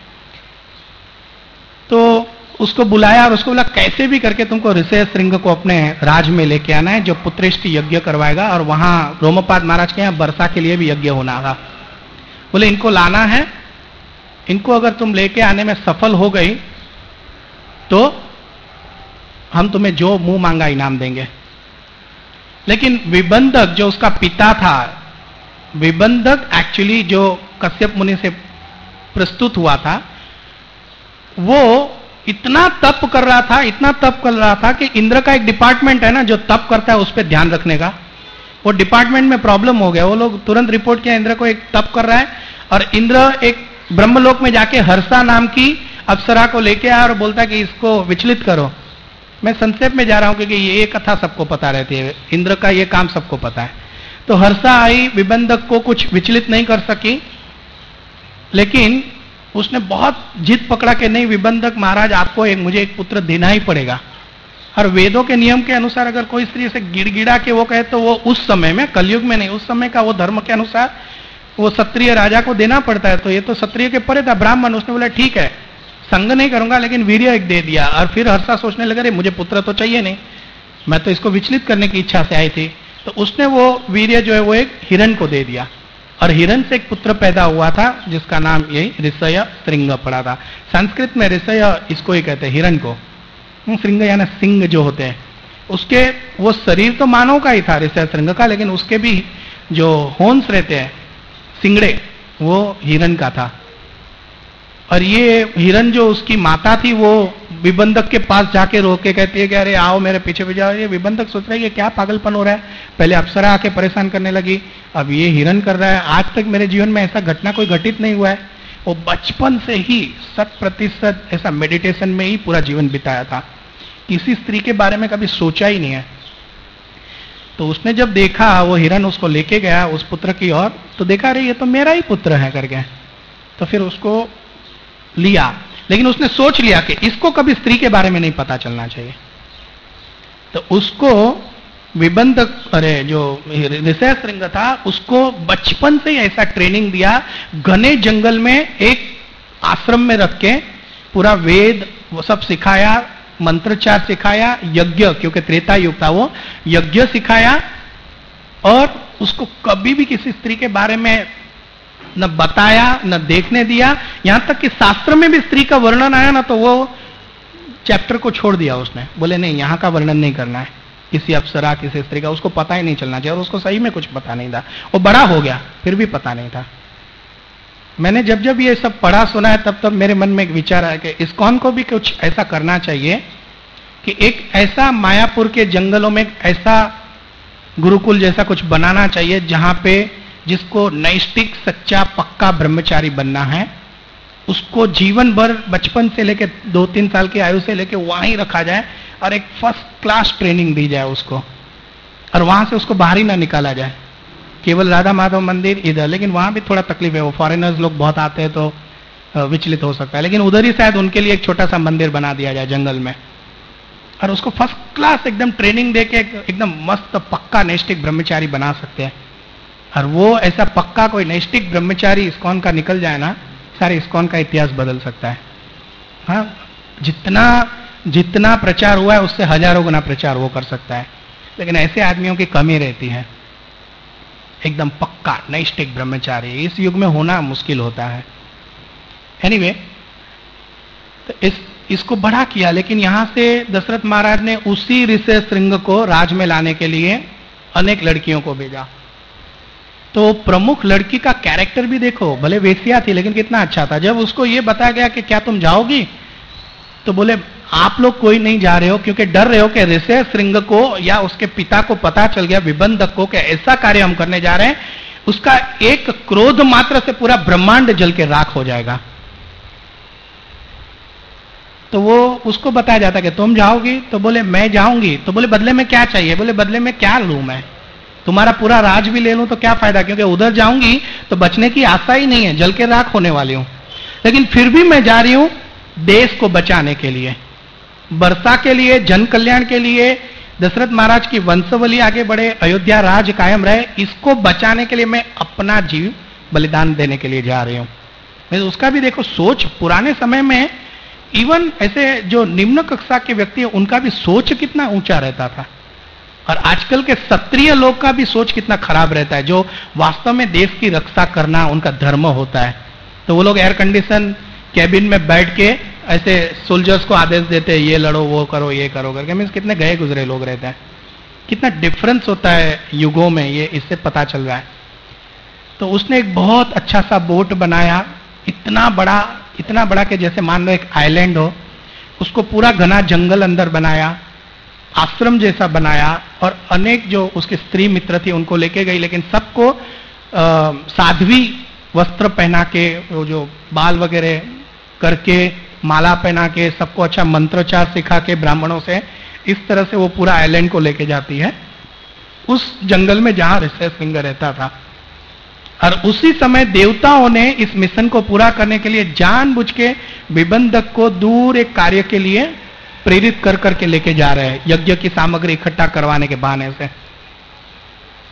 तो उसको बुलाया और उसको बोला कैसे भी करके तुमको ऋषय श्रृंग को अपने राज में लेके आना है, जो पुत्रेष्टि यज्ञ करवाएगा, और वहां रोमपाद महाराज के यहाँ वर्षा के लिए भी यज्ञ होना था। बोले इनको लाना है, इनको अगर तुम लेके आने में सफल हो गई तो हम तुम्हें जो मुंह मांगा इनाम देंगे। लेकिन विबंधक जो उसका पिता था, विबंधक एक्चुअली जो कश्यप मुनि से प्रस्तुत हुआ था, वो इतना तप कर रहा था, इतना तप कर रहा था कि इंद्र का एक डिपार्टमेंट है ना जो तप करता है उस पर ध्यान रखने का, वो डिपार्टमेंट में प्रॉब्लम हो गया। वो लोग तुरंत रिपोर्ट किया इंद्र को एक तप कर रहा है, और इंद्र एक ब्रह्मलोक में जाके हर्षा नाम की अप्सरा को लेके आया और बोलता है कि इसको विचलित करो। मैं संक्षेप में जा रहा हूं क्योंकि ये कथा सबको पता रहती है, इंद्र का ये काम सबको पता है। तो हर्षा आई, विबंधक को कुछ विचलित नहीं कर सकी, लेकिन उसने बहुत जिद पकड़ा कि नहीं विबंधक महाराज आपको मुझे एक पुत्र देना ही पड़ेगा। और वेदों के नियम के अनुसार अगर कोई स्त्री से गिड़गिड़ा के वो कहे तो वो उस समय में, कलयुग में नहीं, उस समय का वो धर्म के अनुसार वो क्षत्रिय राजा को देना पड़ता है, तो ये तो क्षत्रिय के परे था, ब्राह्मण। उसने बोला ठीक है, संग नहीं करूंगा लेकिन वीर्य एक दे दिया। और फिर हर्षा सोचने लगा, रे मुझे पुत्र तो चाहिए नहीं, मैं तो इसको विचलित करने की इच्छा से आई थी। तो उसने वो वीर्य जो है वो एक हिरण को दे दिया, और हिरण से एक पुत्र पैदा हुआ था जिसका नाम यही ऋषय श्रृंग पड़ा था। संस्कृत में ऋषय इसको ही कहते हैं, हिरण को। श्रृंग यानी सिंह जो होते हैं, उसके वो शरीर तो मानव का ही था ऋषय श्रृंग का, लेकिन उसके भी जो होंस रहते हैं सिंगड़े, वो हिरण का था। और ये हिरण जो उसकी माता थी, वो विबंधक के पास जाके रो के कहती है कि अरे आओ मेरे पीछे भी जाओ। ये विबंधक सोच रहा है ये क्या पागलपन हो रहा है, पहले अप्सरा आके परेशान करने लगी, अब ये हिरण कर रहा है। आज तक मेरे जीवन में ऐसा घटना कोई घटित नहीं हुआ है। वो बचपन से ही 100% ऐसा मेडिटेशन में ही पूरा जीवन बिताया था, किसी स्त्री के बारे में कभी सोचा ही नहीं है। तो उसने जब देखा, वो हिरण उसको लेके गया उस पुत्र की ओर, तो देखा अरे ये तो मेरा ही पुत्र है करके, तो फिर उसको लिया। लेकिन उसने सोच लिया कि इसको कभी स्त्री के बारे में नहीं पता चलना चाहिए। तो उसको विबंधक, अरे जो ऋषय श्रृंग था, उसको बचपन से ही ऐसा ट्रेनिंग दिया, घने जंगल में एक आश्रम में रख के पूरा वेद वो सब सिखाया, मंत्रचार सिखाया, यज्ञ, क्योंकि त्रेता युग था, वो यज्ञ सिखाया, और उसको कभी भी किसी स्त्री के बारे में न बताया न देखने दिया। यहां तक कि शास्त्र में भी स्त्री का वर्णन आया ना, तो वो चैप्टर को छोड़ दिया उसने, बोले नहीं यहां का वर्णन नहीं करना है, किसी अप्सरा किसी स्त्री का उसको पता ही नहीं चलना चाहिए। और उसको सही में कुछ पता नहीं था, वो बड़ा हो गया फिर भी पता नहीं था। मैंने जब जब ये सब पढ़ा सुना है, तब तब मेरे मन में एक विचार आया कि इस्कॉन को भी कुछ ऐसा करना चाहिए कि एक ऐसा मायापुर के जंगलों में ऐसा गुरुकुल जैसा कुछ बनाना चाहिए, जहां पे जिसको नैष्टिक सच्चा पक्का ब्रह्मचारी बनना है, उसको जीवन भर बचपन से लेके 2-3 साल की आयु से लेके वहां ही रखा जाए, और एक फर्स्ट क्लास ट्रेनिंग दी जाए उसको, और वहां से उसको बाहर ही ना निकाला जाए। केवल राधा माधव मंदिर इधर, लेकिन वहां भी थोड़ा तकलीफ है, वो फॉरेनर्स लोग बहुत आते हैं तो विचलित हो सकता है, लेकिन उधर ही शायद उनके लिए एक छोटा सा मंदिर बना दिया जाए जंगल में, और उसको फर्स्ट क्लास एकदम ट्रेनिंग देके एकदम मस्त पक्का नैष्टिक ब्रह्मचारी बना सकते हैं। और वो ऐसा पक्का कोई नैष्टिक ब्रह्मचारी इस्कॉन का निकल जाए ना, सारे इस्कॉन का इतिहास बदल सकता है। हाँ, जितना प्रचार हुआ है उससे हजारों गुना प्रचार वो कर सकता है, लेकिन ऐसे आदमियों की कमी रहती है। एकदम पक्का नैष्टिक ब्रह्मचारी इस युग में होना मुश्किल होता है। एनीवे, तो इसको बड़ा किया, लेकिन यहां से दशरथ महाराज ने उसी ऋषय श्रृंग को राज में लाने के लिए अनेक लड़कियों को भेजा। तो प्रमुख लड़की का कैरेक्टर भी देखो, भले वेश्या थी लेकिन कितना अच्छा था। जब उसको ये बताया गया कि क्या तुम जाओगी, तो बोले आप लोग कोई नहीं जा रहे हो, क्योंकि डर रहे हो कि ऋषय श्रृंग को या उसके पिता को पता चल गया विबंधक को कि ऐसा कार्य हम करने जा रहे हैं, उसका एक क्रोध मात्र से पूरा ब्रह्मांड जल के राख हो जाएगा। तो वो उसको बताया जाता कि तुम जाओगी, तो बोले मैं जाऊंगी। तो बोले बदले में क्या चाहिए, बोले बदले में क्या लूं मैं, तुम्हारा पूरा राज भी ले लूं तो क्या फायदा, क्योंकि उधर जाऊंगी तो बचने की आशा ही नहीं है, जल के राख होने वाली हूं। लेकिन फिर भी मैं जा रही हूं देश को बचाने के लिए, वर्षा के लिए, जन कल्याण के लिए, दशरथ महाराज की वंशावली आगे बढ़े, अयोध्या राज कायम रहे, इसको बचाने के लिए मैं अपना जीव बलिदान देने के लिए जा रही हूं। उसका भी देखो सोच, पुराने समय में इवन ऐसे जो निम्न कक्षा के व्यक्ति है उनका भी सोच कितना ऊंचा रहता था, और आजकल के क्षत्रिय लोग का भी सोच कितना खराब रहता है, जो वास्तव में देश की रक्षा करना उनका धर्म होता है। तो वो लोग एयर कंडीशन कैबिन में बैठ के ऐसे सोल्जर्स को आदेश देते हैं, ये लड़ो, वो करो, ये करो करके। मीन्स कितने गए गुजरे लोग रहते हैं, कितना डिफरेंस होता है युगों में, ये इससे पता चल रहा है। तो उसने एक बहुत अच्छा सा बोट बनाया, इतना बड़ा कि जैसे मान लो एक आइलैंड हो, उसको पूरा घना जंगल अंदर बनाया, आश्रम जैसा बनाया, और अनेक जो उसके स्त्री मित्र थी उनको लेके गई, लेकिन सबको साध्वी वस्त्र पहना के, वो जो बाल वगैरह करके, माला पहना के, सबको अच्छा मंत्रोच्चार सिखा के ब्राह्मणों से, इस तरह से वो पूरा आइलैंड को लेके जाती है उस जंगल में जहां ऋषय श्रृंग रहता था। और उसी समय देवताओं ने इस मिशन को पूरा करने के लिए जानबूझ के विबंधक को दूर एक कार्य के लिए प्रेरित कर करके लेके जा रहे हैं, यज्ञ की सामग्री इकट्ठा करवाने के बहाने से।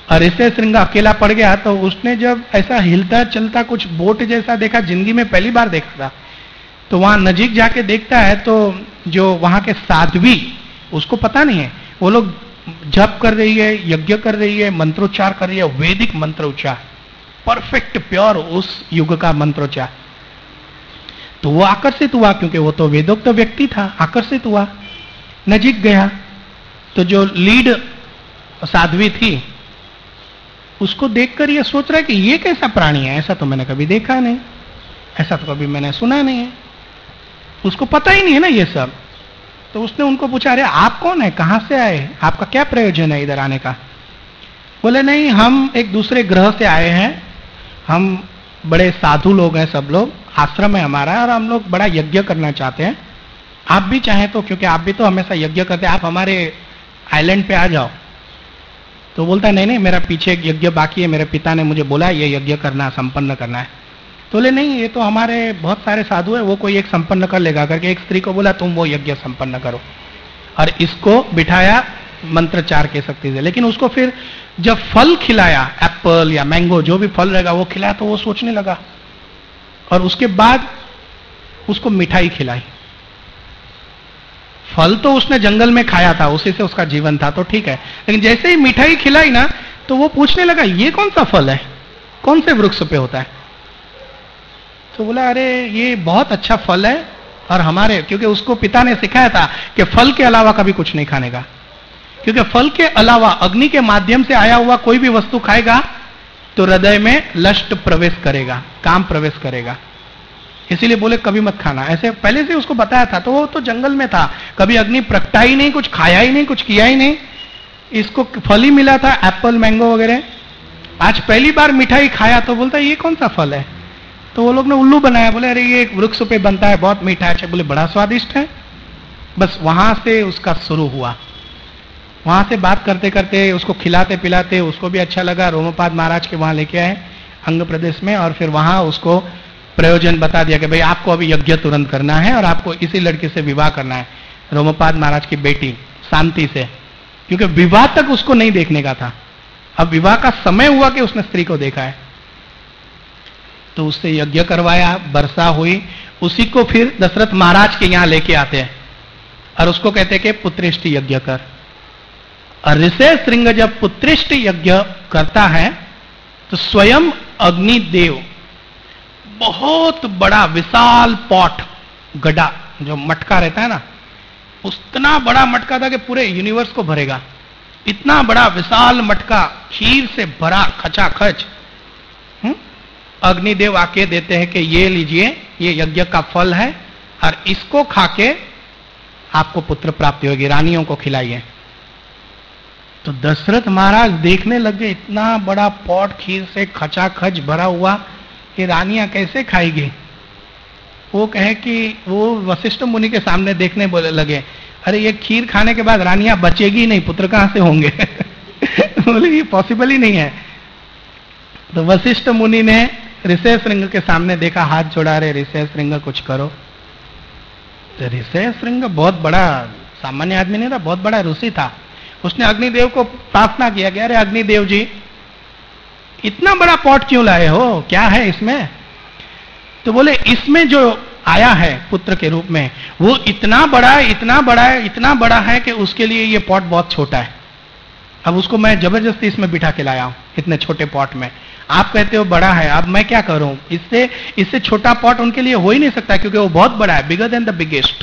और इससे श्रृंग अकेला पड़ गया, तो उसने जब ऐसा हिलता चलता कुछ बोट जैसा देखा, जिंदगी में पहली बार देखा था, तो वहां नजीक जाके देखता है तो जो वहां के साध्वी, उसको पता नहीं है, वो लोग जप कर रही है, यज्ञ कर रही है, मंत्रोच्चार कर रही है, वैदिक मंत्रोच्चार, परफेक्ट प्योर उस युग का मंत्रोच्चार। तो वो आकर्षित हुआ, क्योंकि वो तो वेदोक्त व्यक्ति था, आकर्षित हुआ, नजीक गया। तो जो लीड साध्वी थी, उसको देखकर ये सोच रहा है कि ये कैसा प्राणी है, ऐसा तो मैंने कभी देखा नहीं, ऐसा तो कभी मैंने सुना नहीं है, उसको पता ही नहीं है ना ये सब। तो उसने उनको पूछा, अरे आप कौन है, कहां से आए, आपका क्या प्रयोजन है इधर आने का? बोले नहीं, हम एक दूसरे ग्रह से आए हैं, हम बड़े साधु लोग हैं, सब लोग, आश्रम है हमारा, और हम लोग बड़ा यज्ञ करना चाहते हैं, आप भी चाहें तो, क्योंकि आप भी तो हमेशा यज्ञ करते हैं, आप हमारे आइलैंड पे आ जाओ। तो बोलता है नहीं नहीं, मेरा पीछे एक यज्ञ बाकी है, मेरे पिता ने मुझे बोला ये यज्ञ करना, संपन्न करना है। तो बोले नहीं, ये तो हमारे बहुत सारे साधु है, वो कोई एक संपन्न कर लेगा, करके एक स्त्री को बोला तुम वो यज्ञ संपन्न करो, और इसको बिठाया मंत्रचार के शक्ति से। लेकिन उसको फिर जब फल खिलाया, एप्पल या मैंगो जो भी फल रहेगा वो खिलाया, तो वो सोचने लगा, और उसके बाद उसको मिठाई खिलाई। फल तो उसने जंगल में खाया था, उसी से उसका जीवन था, तो ठीक है, लेकिन जैसे ही मिठाई खिलाई ना, तो वो पूछने लगा ये कौन सा फल है, कौन से वृक्ष पे होता है? तो बोला अरे ये बहुत अच्छा फल है, और हमारे, क्योंकि उसको पिता ने सिखाया था कि फल के अलावा कभी कुछ नहीं खाने का, क्योंकि फल के अलावा अग्नि के माध्यम से आया हुआ कोई भी वस्तु खाएगा तो हृदय में लस्ट प्रवेश करेगा, काम प्रवेश करेगा, इसीलिए बोले कभी मत खाना। ऐसे पहले से उसको बताया था, तो वो तो जंगल में था, कभी अग्नि प्रगटा ही नहीं, कुछ खाया ही नहीं, कुछ किया ही नहीं, इसको फल ही मिला था, एप्पल मैंगो वगैरह। आज पहली बार मिठाई खाया तो बोलता ये कौन सा फल है? तो वो लोग ने उल्लू बनाया, बोले अरे ये एक वृक्ष पे बनता है, बहुत मीठा है। बोले बड़ा स्वादिष्ट है। बस वहां से उसका शुरू हुआ। वहां से बात करते करते उसको खिलाते पिलाते उसको भी अच्छा लगा। रोमपाद महाराज के वहां लेके आए अंग प्रदेश में, और फिर वहां उसको प्रयोजन बता दिया कि भाई आपको अभी यज्ञ तुरंत करना है और आपको इसी लड़की से विवाह करना है, रोमपाद महाराज की बेटी शांति से, क्योंकि विवाह तक उसको नहीं देखने का था। अब विवाह का समय हुआ कि उसने स्त्री को देखा है, तो उससे यज्ञ करवाया, वर्षा हुई। उसी को फिर दशरथ महाराज के यहां लेके आते हैं और उसको कहते कि पुत्रेष्टि यज्ञ कर। और ऋषि श्रृंग जब पुत्रेष्टि यज्ञ करता है तो स्वयं अग्निदेव बहुत बड़ा विशाल पॉट, गड्ढा जो मटका रहता है ना, उतना बड़ा मटका था कि पूरे यूनिवर्स को भरेगा। इतना बड़ा विशाल मटका खीर से भरा खचाखच। अग्निदेव आके देते हैं कि ये लीजिए, ये यज्ञ का फल है और इसको खाके आपको पुत्र प्राप्ति होगी, रानियों को खिलाइए। तो दशरथ महाराज देखने लगे इतना बड़ा पॉट खीर से खचाखच भरा हुआ कि रानियां कैसे खाएगी। वो कहे कि वो वशिष्ठ मुनि के सामने देखने बोले लगे, अरे ये खीर खाने के बाद रानियां बचेगी नहीं, पुत्र कहां से होंगे? बोले ये पॉसिबल ही नहीं है। तो वशिष्ठ मुनि ने ऋषि श्रृंग के सामने देखा, हाथ जोड़ा, रहे ऋषि श्रृंग कुछ करो। तो ऋषि श्रृंग बहुत बड़ा सामान्य आदमी नहीं था, बहुत बड़ा ऋषि था। उसने अग्निदेव को प्रार्थना किया कि अरे अग्निदेव जी, इतना बड़ा पॉट क्यों लाए हो, क्या है इसमें? तो बोले इसमें जो आया है पुत्र के रूप में वो इतना बड़ा है, इतना बड़ा है, इतना बड़ा है कि उसके लिए ये पॉट बहुत छोटा है। अब उसको मैं जबरदस्ती इसमें बिठा के लाया हूं, इतने छोटे पॉट में। आप कहते हो बड़ा है, अब मैं क्या करूं? इससे छोटा पॉट उनके लिए हो ही नहीं सकता, क्योंकि वो बहुत बड़ा है, बिगर देन द बिगेस्ट।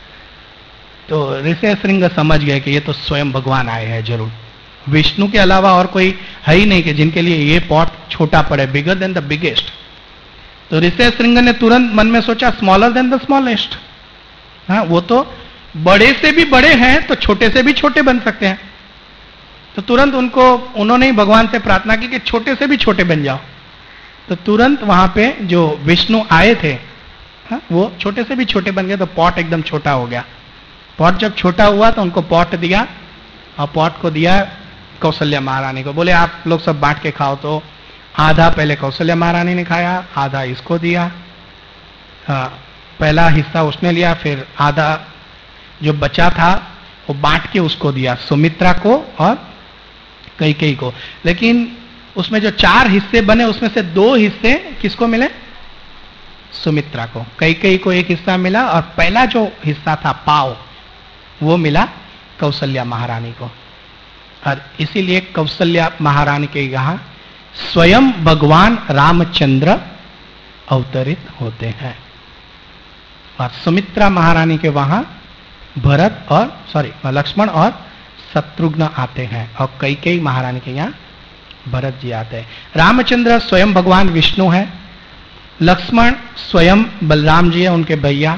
तो ऋषि श्रृंग समझ गए कि ये तो स्वयं भगवान आए हैं जरूर, विष्णु के अलावा और कोई है ही नहीं कि जिनके लिए ये पॉट छोटा पड़े, बिगर देन द बिगेस्ट। तो ऋषि श्रृंग ने तुरंत मन में सोचा स्मॉलर देन द स्मॉलेस्ट। हाँ, वो तो बड़े से भी बड़े हैं तो छोटे से भी छोटे बन सकते हैं। तो तुरंत उन्होंने ही भगवान से प्रार्थना की कि छोटे से भी छोटे बन जाओ। तो तुरंत वहां पे जो विष्णु आए थे, हाँ, वो छोटे से भी छोटे बन गए। तो पॉट एकदम छोटा हो गया। पॉट जब छोटा हुआ तो उनको पॉट दिया, और पॉट को दिया कौशल्या महारानी को। बोले आप लोग सब बांट के खाओ। तो आधा पहले कौशल्या महारानी ने खाया, आधा इसको दिया। हाँ, पहला हिस्सा उसने लिया, फिर आधा जो बचा था वो बांट के उसको दिया, सुमित्रा को और कैकेयी को। लेकिन उसमें जो 4 हिस्से बने उसमें से 2 हिस्से किसको मिले? सुमित्रा को। कैकेयी को एक हिस्सा मिला और पहला जो हिस्सा था पाव वो मिला कौशल्या महारानी को। और इसीलिए कौशल्या महारानी के यहाँ स्वयं भगवान रामचंद्र अवतरित होते हैं और सुमित्रा महारानी के वहां भरत और लक्ष्मण और शत्रुघ्न आते हैं और कैकेयी महारानी के यहाँ भरत जी आते हैं। रामचंद्र स्वयं भगवान विष्णु है, लक्ष्मण स्वयं बलराम जी है उनके भैया,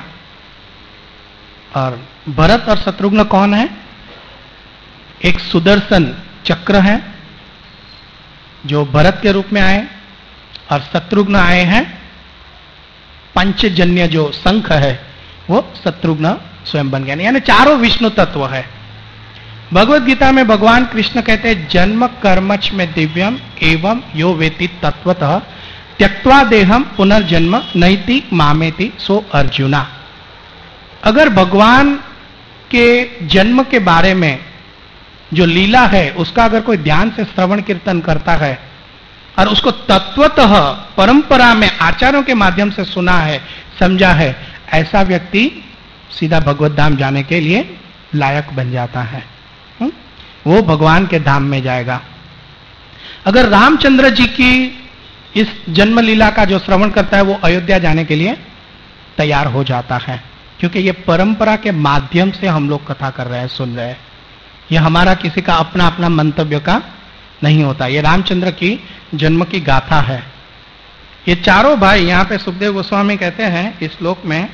और भरत और शत्रुघ्न कौन है? एक सुदर्शन चक्र है जो भरत के रूप में आए और शत्रुघ्न आए हैं पंचजन्य जो शंख है वो शत्रुघ्न स्वयं बन गया। यानी चारों विष्णु तत्व है। भगवत गीता में भगवान कृष्ण कहते हैं जन्म कर्मच में दिव्यम एवं यो वेति तत्वतः त्यक्त्वा देहम पुनर्जन्म नैति मामेति सो अर्जुना। अगर भगवान के जन्म के बारे में जो लीला है उसका अगर कोई ध्यान से श्रवण कीर्तन करता है और उसको तत्वतः परंपरा में आचारों के माध्यम से सुना है, समझा है, ऐसा व्यक्ति सीधा भगवत धाम जाने के लिए लायक बन जाता है। वो भगवान के धाम में जाएगा। अगर रामचंद्र जी की इस जन्म लीला का जो श्रवण करता है वो अयोध्या जाने के लिए तैयार हो जाता है, क्योंकि ये परंपरा के माध्यम से हम लोग कथा कर रहे हैं, सुन रहे हैं। ये हमारा किसी का अपना अपना मंतव्य का नहीं होता। ये रामचंद्र की जन्म की गाथा है। ये चारों भाई, यहां पे सुखदेव गोस्वामी कहते हैं इस श्लोक में,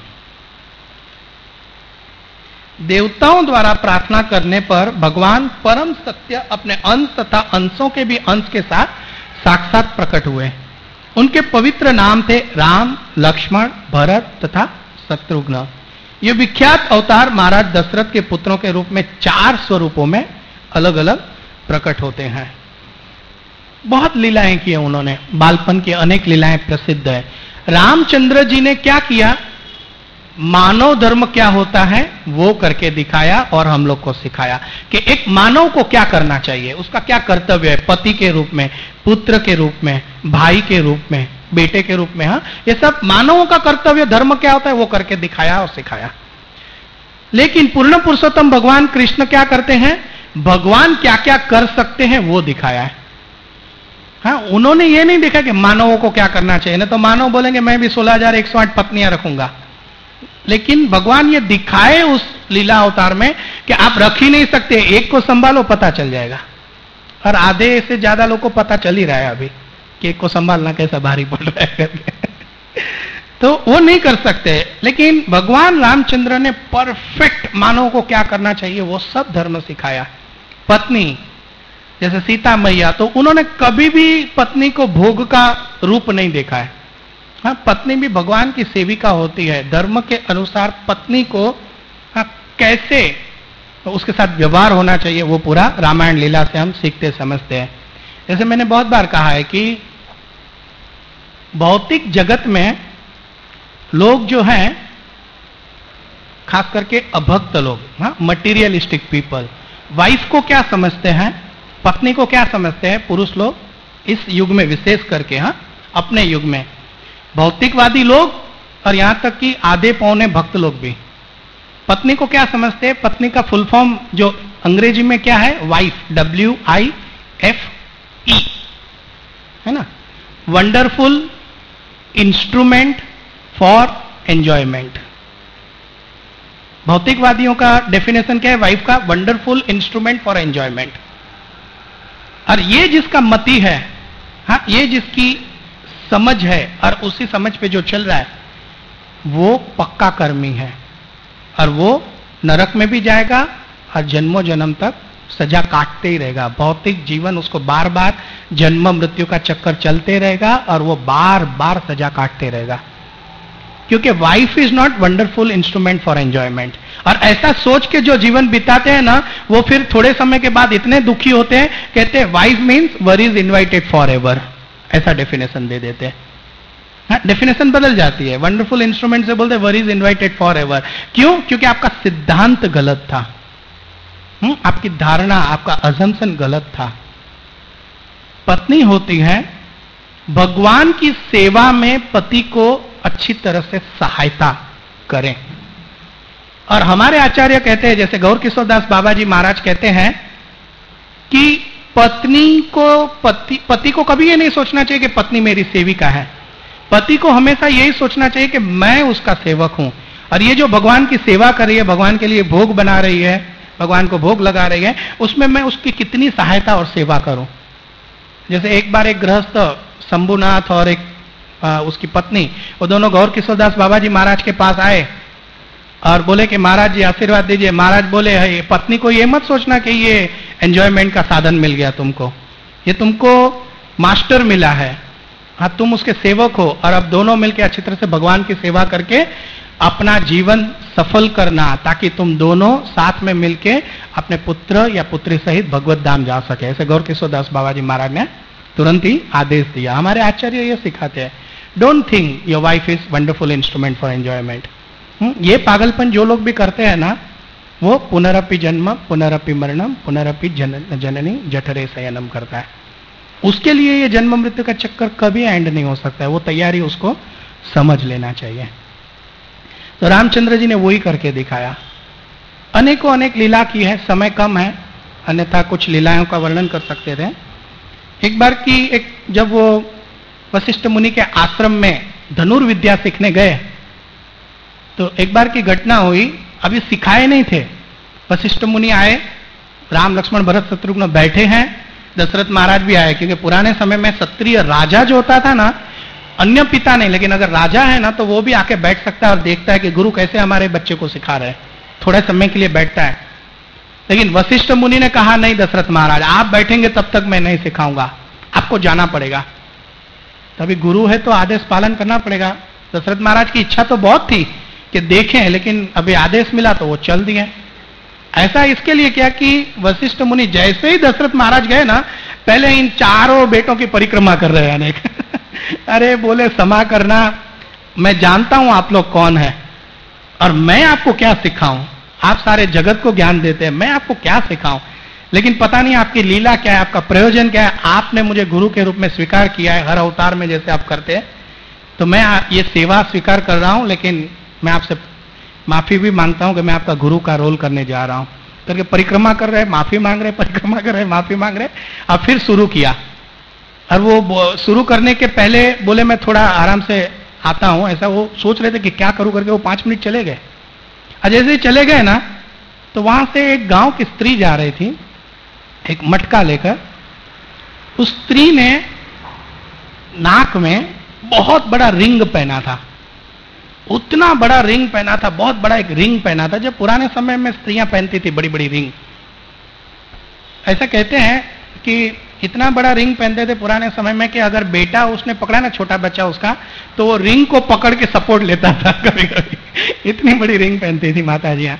देवताओं द्वारा प्रार्थना करने पर भगवान परम सत्य अपने अंश तथा अंशों के भी अंश के साथ साक्षात प्रकट हुए। उनके पवित्र नाम थे राम, लक्ष्मण, भरत तथा शत्रुघ्न। ये विख्यात अवतार महाराज दशरथ के पुत्रों के रूप में 4 स्वरूपों में अलग अलग प्रकट होते हैं। बहुत लीलाएं की उन्होंने, बालपन की अनेक लीलाएं प्रसिद्ध है। रामचंद्र जी ने क्या किया? मानव धर्म क्या होता है वो करके दिखाया और हम लोग को सिखाया कि एक मानव को क्या करना चाहिए, उसका क्या कर्तव्य है, पति के रूप में, पुत्र के रूप में, भाई के रूप में, बेटे के रूप में। हाँ, ये सब मानवों का कर्तव्य धर्म क्या होता है वो करके दिखाया और सिखाया। लेकिन पूर्ण पुरुषोत्तम भगवान कृष्ण क्या करते हैं? भगवान क्या क्या कर सकते हैं वो दिखाया है। हाँ, उन्होंने ये नहीं देखा कि मानवों को क्या करना चाहिए, ना तो मानव बोलेंगे मैं भी 16,108 पत्नियां रखूंगा। लेकिन भगवान ये दिखाए उस लीला अवतार में कि आप रख ही नहीं सकते, एक को संभालो पता चल जाएगा। और आधे से ज्यादा लोग को पता चल ही रहा है अभी कि एक को संभालना कैसा भारी पड़ रहा है तो वो नहीं कर सकते। लेकिन भगवान रामचंद्र ने परफेक्ट मानव को क्या करना चाहिए वो सब धर्म सिखाया। पत्नी जैसे सीता मैया, तो उन्होंने कभी भी पत्नी को भोग का रूप नहीं देखा है। हाँ, पत्नी भी भगवान की सेविका होती है। धर्म के अनुसार पत्नी को कैसे उसके साथ व्यवहार होना चाहिए वो पूरा रामायण लीला से हम सीखते समझते हैं। जैसे मैंने बहुत बार कहा है कि भौतिक जगत में लोग जो हैं, खास करके अभक्त लोग, हाँ, मटीरियलिस्टिक पीपल, वाइफ को क्या समझते हैं, पत्नी को क्या समझते हैं पुरुष लोग इस युग में, विशेष करके हाँ अपने युग में भौतिकवादी लोग और यहां तक कि आधे पौने भक्त लोग भी पत्नी को क्या समझते हैं? पत्नी का फुल फॉर्म जो अंग्रेजी में क्या है? वाइफ, WIFE, है ना, वंडरफुल इंस्ट्रूमेंट फॉर एंजॉयमेंट। भौतिकवादियों का डेफिनेशन क्या है वाइफ का? Wonderful instrument for enjoyment. और ये जिसका मति है, हाँ, ये जिसकी समझ है और उसी समझ पे जो चल रहा है वो पक्का कर्मी है और वो नरक में भी जाएगा और जन्मों जन्म तक सजा काटते ही रहेगा। भौतिक जीवन उसको बार बार जन्म मृत्यु का चक्कर चलते रहेगा और वो बार बार सजा काटते रहेगा, क्योंकि wife is not wonderful instrument for enjoyment. और ऐसा सोच के जो जीवन बिताते हैं ना, वो फिर थोड़े समय के बाद इतने दुखी होते हैं, कहते हैं wife means war is invited forever, ऐसा डेफिनेशन दे देते हैं। हाँ, डेफिनेशन बदल जाती है। वंडरफुल इंस्ट्रूमेंट से बोलते war is invited forever. क्यों? क्योंकि आपका सिद्धांत गलत था। आपकी धारणा, आपका अजम्पशन गलत था। पत्नी होती है भगवान की सेवा में पति को अच्छी तरह से सहायता करें। और हमारे आचार्य कहते हैं, जैसे गौर किशोर दास बाबा जी महाराज कहते हैं कि पत्नी को पति को कभी ये नहीं सोचना चाहिए कि पत्नी मेरी सेविका है। पति को हमेशा यही सोचना चाहिए कि मैं उसका सेवक हूं, और ये जो भगवान की सेवा कर रही है, भगवान के लिए भोग बना रही है, भगवान को भोग लगा रही है, उसमें मैं उसकी कितनी सहायता और सेवा करूं। जैसे एक बार एक गृहस्थ शंभुनाथ और एक उसकी पत्नी, वो दोनों गौर किशोर दास बाबा जी महाराज के पास आए और बोले कि महाराज जी आशीर्वाद दीजिए। महाराज बोले, पत्नी को ये मत सोचना कि ये एंजॉयमेंट का साधन मिल गया तुमको, ये तुमको मास्टर मिला है, हाँ तुम उसके सेवक हो, और अब दोनों मिलकर अच्छी तरह से भगवान की सेवा करके अपना जीवन सफल करना, ताकि तुम दोनों साथ में मिलके अपने पुत्र या पुत्री सहित भगवत धाम जा सके। ऐसे गौर किशोर दास बाबा जी महाराज ने तुरंत ही आदेश दिया। हमारे आचार्य ये सिखाते हैं, don't think your wife is wonderful instrument for enjoyment. ये पागलपन जो लोग भी करते हैं ना, वो पुनरपि जन्म पुनरपि मरणम पुनरपि जननी जठरे शयनम करता है। उसके लिए ये जन्म मृत्यु का चक्कर कभी एंड नहीं हो सकता है, वो तैयारी उसको समझ लेना चाहिए। तो रामचंद्र जी ने वही करके दिखाया। अनेकों अनेक लीला की है, समय कम है, अन्यथा कुछ लीलाओं का वर्णन कर सकते थे। एक बार की जब वो वशिष्ठ मुनि के आश्रम में धनुर्विद्या सीखने गए, तो एक बार की घटना हुई, अभी सिखाए नहीं थे। वशिष्ठ मुनि आए, राम लक्ष्मण भरत शत्रुघ्न बैठे हैं, दशरथ महाराज भी आए, क्योंकि पुराने समय में क्षत्रिय राजा जो होता था ना, अन्य पिता नहीं, लेकिन अगर राजा है ना तो वो भी आके बैठ सकता है और देखता है कि गुरु कैसे हमारे बच्चे को सिखा रहे हैं, थोड़े समय के लिए बैठता है। लेकिन वशिष्ठ मुनि ने कहा, नहीं दशरथ महाराज, आप बैठेंगे तब तक मैं नहीं सिखाऊंगा, आपको जाना पड़ेगा। तभी गुरु है तो आदेश पालन करना पड़ेगा। दशरथ महाराज की इच्छा तो बहुत थी कि देखें, लेकिन अभी आदेश मिला तो वो चल दिए। ऐसा इसके लिए क्या कि वशिष्ठ मुनि जैसे ही दशरथ महाराज गए ना, पहले इन चारों बेटों की परिक्रमा कर रहे हैं अनेक। अरे बोले, क्षमा करना, मैं जानता हूं आप लोग कौन है और मैं आपको क्या सिखाऊं। आप सारे जगत को ज्ञान देते हैं, मैं आपको क्या सिखाऊं, लेकिन पता नहीं आपकी लीला क्या है, आपका प्रयोजन क्या है। आपने मुझे गुरु के रूप में स्वीकार किया है हर अवतार में जैसे आप करते हैं, तो मैं ये सेवा स्वीकार कर रहा हूं, लेकिन मैं आपसे माफी भी मांगता हूं कि मैं आपका गुरु का रोल करने जा रहा हूं। करके परिक्रमा कर रहे, माफी मांग रहे, परिक्रमा कर रहे, माफी मांग रहे। अब फिर शुरू किया, और वो शुरू करने के पहले बोले मैं थोड़ा आराम से आता हूं, ऐसा वो सोच रहे थे कि क्या करूं करके वो 5 मिनट चले गए। और जैसे ही चले गए ना, तो वहां से एक गांव की स्त्री जा रही थी एक मटका लेकर। उस स्त्री ने नाक में बहुत बड़ा रिंग पहना था, उतना बड़ा रिंग पहना था, बहुत बड़ा एक रिंग पहना था, जो पुराने समय में स्त्रियां पहनती थी, बड़ी बड़ी रिंग। ऐसा कहते हैं कि इतना बड़ा रिंग पहनते थे पुराने समय में कि अगर बेटा उसने पकड़ा ना, छोटा बच्चा उसका, तो वो रिंग को पकड़ के सपोर्ट लेता था कभी कभी। इतनी बड़ी रिंग पहनती थी माता जी।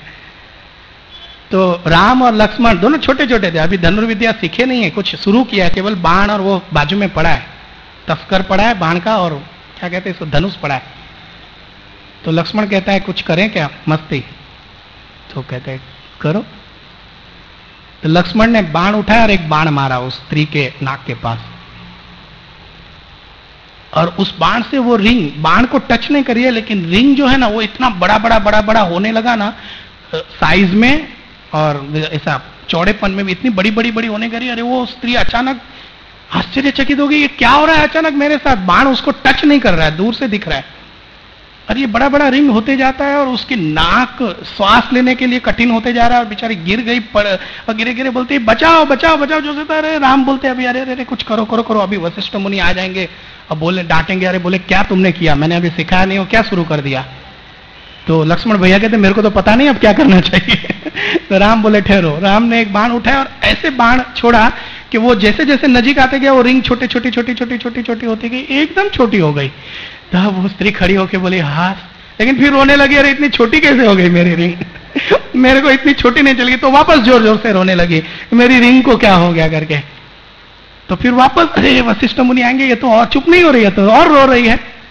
तो राम और लक्ष्मण दोनों छोटे छोटे थे, अभी धनुर्विद्या सीखे नहीं है, कुछ शुरू किया, केवल बाण और वो बाजू में पड़ा है, तस्कर पड़ा है बाण का, और क्या कहते हैं इसको, धनुष पड़ा है। तो लक्ष्मण कहता है कुछ करें क्या, मस्ती? तो कहते हैं करो। तो लक्ष्मण ने बाण उठाया और एक बाण मारा उस स्त्री के नाक के पास, और उस बाण से वो रिंग, बाण को टच नहीं करी है, लेकिन रिंग जो है ना वो इतना बड़ा बड़ा बड़ा बड़ा होने लगा ना, साइज में और ऐसा चौड़ेपन में भी इतनी बड़ी बड़ी बड़ी होने करी। अरे वो स्त्री अचानक आश्चर्यचकित हो गई, ये क्या हो रहा है अचानक मेरे साथ, बाण उसको टच नहीं कर रहा है, दूर से दिख रहा है। और ये बड़ा बड़ा रिंग होते जाता है, और उसकी नाक श्वास लेने के लिए कठिन होते जा रहा है, और बेचारी गिर गई, और गिरे गिरे बोलती बचाओ बचाओ बचाओ, जो से अरे राम बोलते अभी, अरे अरे कुछ करो करो करो, अभी वशिष्ठ मुनि आ जाएंगे और बोले डांटेंगे। अरे बोले क्या तुमने किया, मैंने अभी सिखाया नहीं हो, क्या शुरू कर दिया? तो लक्ष्मण भैया कहते मेरे को तो पता नहीं अब क्या करना चाहिए। तो राम बोले ठहरो। राम ने एक बाण उठाया और ऐसे बाण छोड़ा कि वो जैसे जैसे नजीक आते गया वो रिंग छोटी छोटी छोटी छोटी छोटी छोटी होती गई, एकदम छोटी हो गई। तब वो स्त्री खड़ी होके बोली हाँ, लेकिन फिर रोने लगी, अरे इतनी छोटी कैसे हो गई मेरी रिंग, मेरे को इतनी छोटी नहीं चल गई। तो वापस जोर जोर से रोने लगी, मेरी रिंग को क्या हो गया करके। तो फिर वापस अरे वशिष्ठ मुनि आएंगे, ये तो और चुप नहीं हो रही है, तो और रो रही है।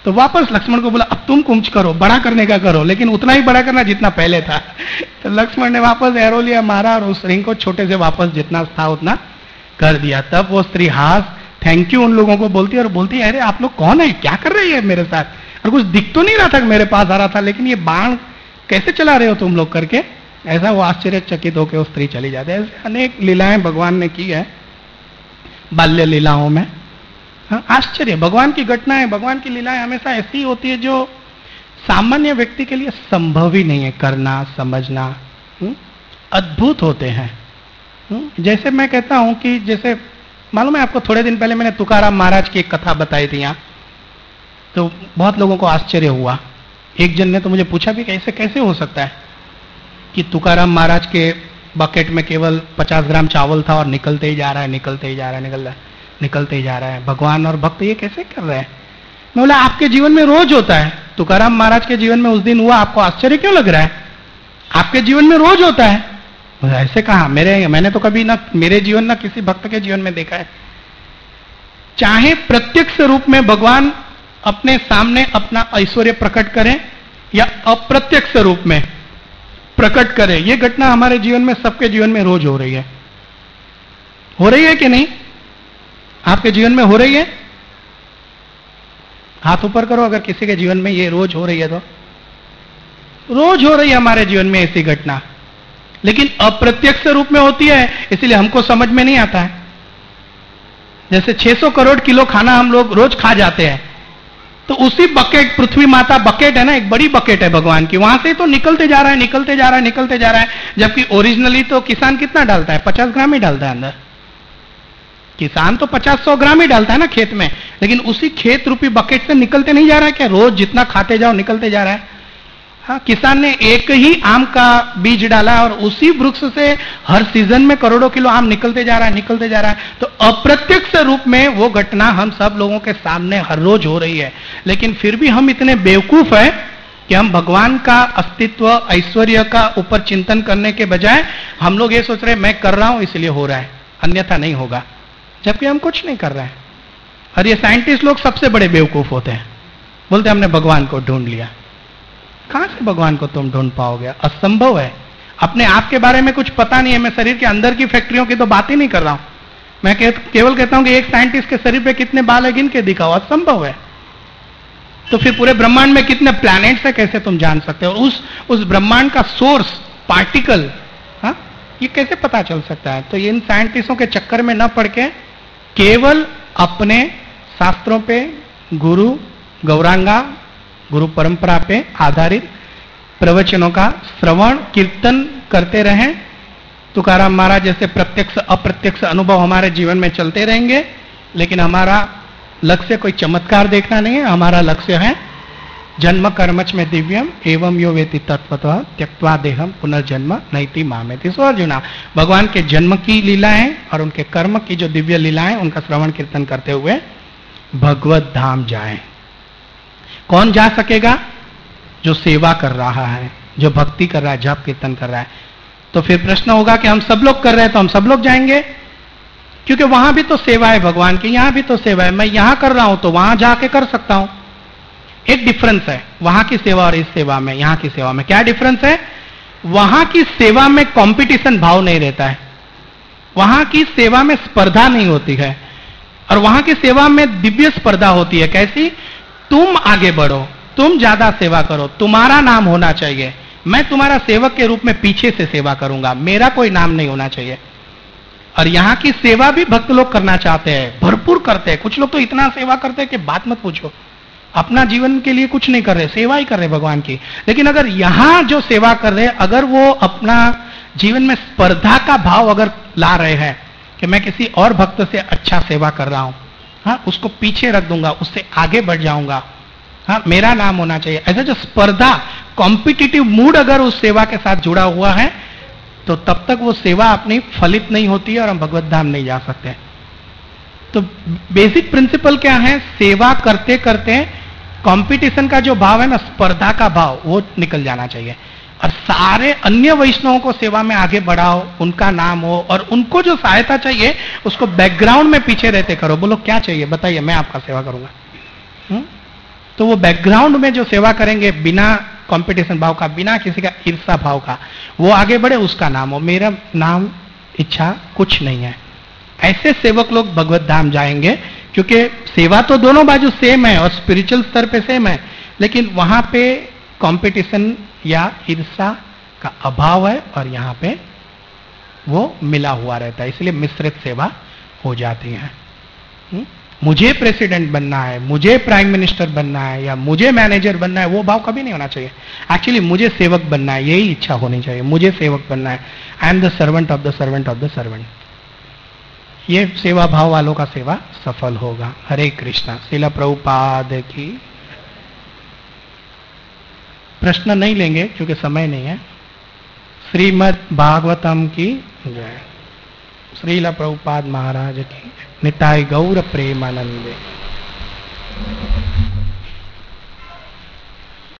तो वापस लक्ष्मण को बोला अब तुम कुंभ करो, बड़ा करने का करो, लेकिन उतना ही बड़ा करना जितना पहले था। तो लक्ष्मण ने वापस एरो लिया, मारा और उस रिंग को छोटे से वापस जितना था उतना कर दिया। तब वो स्त्री हास थैंक यू उन लोगों को बोलती है और बोलती है अरे आप लोग कौन है, क्या कर रही है मेरे साथ, और कुछ दिख तो नहीं रहा था मेरे पास आ रहा था, लेकिन ये बाण कैसे चला रहे हो तुम लोग करके। ऐसा वो आश्चर्यचकित होकर वो स्त्री चली जाती है। ऐसे अनेक लीलाएं भगवान ने की है बाल्य लीलाओं में। हाँ, आश्चर्य भगवान की घटनाएं, भगवान की लीलाएं हमेशा ऐसी होती है जो सामान्य व्यक्ति के लिए संभव ही नहीं है करना, समझना। अद्भुत होते हैं। जैसे मैं कहता हूं कि जैसे मालूम है आपको, थोड़े दिन पहले मैंने तुकाराम महाराज की एक कथा बताई थी यहाँ, तो बहुत लोगों को आश्चर्य हुआ। एक जन ने तो मुझे पूछा भी कैसे कैसे हो सकता है कि तुकाराम महाराज के बकेट में केवल 50 ग्राम चावल था और निकलते ही जा रहा है, निकलते ही जा रहा है, निकलते ही जा रहा है, भगवान और भक्त ये कैसे कर रहे हैं। मैं बोला आपके जीवन में रोज होता है, तुकाराम महाराज के जीवन में उस दिन हुआ, आपको आश्चर्य क्यों लग रहा है, आपके जीवन में रोज होता है। ऐसे कहा, मैंने तो कभी ना मेरे जीवन ना किसी भक्त के जीवन में देखा है। चाहे प्रत्यक्ष रूप में भगवान अपने सामने अपना ऐश्वर्य प्रकट करें या अप्रत्यक्ष रूप में प्रकट करें, यह घटना हमारे जीवन में, सबके जीवन में रोज हो रही है। हो रही है कि नहीं, आपके जीवन में हो रही है? हाथ ऊपर करो अगर किसी के जीवन में ये रोज हो रही है। तो रोज हो रही है हमारे जीवन में ऐसी घटना, लेकिन अप्रत्यक्ष रूप में होती है, इसलिए हमको समझ में नहीं आता है। जैसे 600 करोड़ किलो खाना हम लोग रोज खा जाते हैं, तो उसी बकेट, पृथ्वी माता बकेट है ना, एक बड़ी बकेट है भगवान की, वहां से तो निकलते जा रहा है, निकलते जा रहा है, निकलते जा रहा है। जबकि ओरिजिनली तो किसान कितना डालता है, 50 ग्राम ही डालता है अंदर। किसान तो 50-100 ग्राम ही डालता है ना खेत में, लेकिन उसी खेत रूपी बकेट से निकलते नहीं जा रहा है क्या, रोज जितना खाते जाओ निकलते जा रहा है। हाँ, किसान ने एक ही आम का बीज डाला और उसी वृक्ष से हर सीजन में करोड़ों किलो आम निकलते जा रहा है, निकलते जा रहा है। तो अप्रत्यक्ष रूप में वो घटना हम सब लोगों के सामने हर रोज हो रही है, लेकिन फिर भी हम इतने बेवकूफ है कि हम भगवान का अस्तित्व, ऐश्वर्य का ऊपर चिंतन करने के बजाय हम लोग ये सोच रहे हैं मैं कर रहा हूं इसलिए हो रहा है, अन्यथा नहीं होगा, जबकि हम कुछ नहीं कर रहे हैं। और ये साइंटिस्ट लोग सबसे बड़े बेवकूफ होते हैं, बोलते हमने भगवान को ढूंढ लिया। कहां से भगवान को तुम ढूंढ पाओगे, असंभव है। अपने आप के बारे में कुछ पता नहीं है, मैं शरीर के अंदर की फैक्ट्रियों की तो बात ही नहीं कर रहा हूं, मैं केवल कहता हूं कि एक साइंटिस्ट के शरीर पे कितने बाल है गिन के दिखाओ, असंभव है। तो फिर पूरे ब्रह्मांड में कितने प्लैनेट्स है कैसे तुम जान सकते हो, उस ब्रह्मांड का सोर्स, पार्टिकल, हाँ, ये कैसे पता चल सकता है। तो इन साइंटिस्टों के चक्कर में न पड़ के केवल अपने शास्त्रों पे, गुरु, गौरांगा, गुरु परंपरा पे आधारित प्रवचनों का श्रवण कीर्तन करते रहें। तुकाराम महाराज जैसे प्रत्यक्ष अप्रत्यक्ष अनुभव हमारे जीवन में चलते रहेंगे, लेकिन हमारा लक्ष्य कोई चमत्कार देखना नहीं है, हमारा लक्ष्य है जन्म कर्मच में दिव्यम एवं यो वेति तत्वतः त्यक्त्वा देहम पुनर्जन्म नैति मामेति। सो अर्जुना, भगवान के जन्म की लीलाएं और उनके कर्म की जो दिव्य लीलाएं, उनका श्रवण कीर्तन करते हुए भगवत धाम जाएं। कौन जा सकेगा? जो सेवा कर रहा है, जो भक्ति कर रहा है, जप कीर्तन कर रहा है। तो फिर प्रश्न होगा कि हम सब लोग कर रहे हैं तो हम सब लोग जाएंगे, क्योंकि वहां भी तो सेवा है भगवान की, यहां भी तो सेवा है। मैं यहां कर रहा हूं तो वहां जाके कर सकता हूं। एक डिफरेंस है वहां की सेवा और इस सेवा में, यहां की सेवा में। क्या डिफरेंस है? वहां की सेवा में कंपटीशन भाव नहीं रहता है, वहां की सेवा में स्पर्धा नहीं होती है, और वहां की सेवा में दिव्य स्पर्धा होती है। कैसी? तुम आगे बढ़ो, तुम ज्यादा सेवा करो, तुम्हारा नाम होना चाहिए, मैं तुम्हारा सेवक के रूप में पीछे से सेवा करूंगा, मेरा कोई नाम नहीं होना चाहिए। और यहां की सेवा भी भक्त लोग करना चाहते हैं, भरपूर करते हैं। कुछ लोग तो इतना सेवा करते हैं कि बात मत पूछो, अपना जीवन के लिए कुछ नहीं कर रहे, सेवा ही कर रहे भगवान की। लेकिन अगर यहां जो सेवा कर रहे, अगर वो अपना जीवन में स्पर्धा का भाव अगर ला रहे हैं कि मैं किसी और भक्त से अच्छा सेवा कर रहा हूं, हाँ, उसको पीछे रख दूंगा, उससे आगे बढ़ जाऊंगा, हाँ, मेरा नाम होना चाहिए, ऐसा जो स्पर्धा, कॉम्पिटिटिव मूड अगर उस सेवा के साथ जुड़ा हुआ है, तो तब तक वो सेवा अपनी फलित नहीं होती है और हम भगवत धाम नहीं जा सकते। तो बेसिक प्रिंसिपल क्या है? सेवा करते करते कंपटीशन का जो भाव है ना, स्पर्धा का भाव, वो निकल जाना चाहिए। और सारे अन्य वैष्णवों को सेवा में आगे बढ़ाओ, उनका नाम हो, और उनको जो सहायता चाहिए उसको बैकग्राउंड में पीछे रहते करो। बोलो क्या चाहिए बताइए, मैं आपका सेवा करूंगा। तो वो बैकग्राउंड में जो सेवा करेंगे बिना कंपटीशन भाव का, बिना किसी का ईर्षा भाव का, वो आगे बढ़े, उसका नाम हो। मेरा नाम इच्छा कुछ नहीं है। ऐसे सेवक लोग भगवत धाम जाएंगे, क्योंकि सेवा तो दोनों बाजू सेम है और स्पिरिचुअल स्तर पे सेम है, लेकिन वहां पे कंपटीशन या ईर्षा का अभाव है और यहाँ पे वो मिला हुआ रहता है, इसलिए मिश्रित सेवा हो जाती है। मुझे प्रेसिडेंट बनना है, मुझे प्राइम मिनिस्टर बनना है या मुझे मैनेजर बनना है, वो भाव कभी नहीं होना चाहिए। एक्चुअली मुझे सेवक बनना है, यही इच्छा होनी चाहिए। मुझे सेवक बनना है, I am the servant of the servant of the servant. ये सेवा भाव वालों का सेवा सफल होगा। हरे कृष्णा। श्रील प्रभुपाद की। प्रश्न नहीं लेंगे क्योंकि समय नहीं है। श्रीमद् भागवतम की जय। श्रील प्रभुपाद महाराज की। निताय गौर प्रेमानंदे।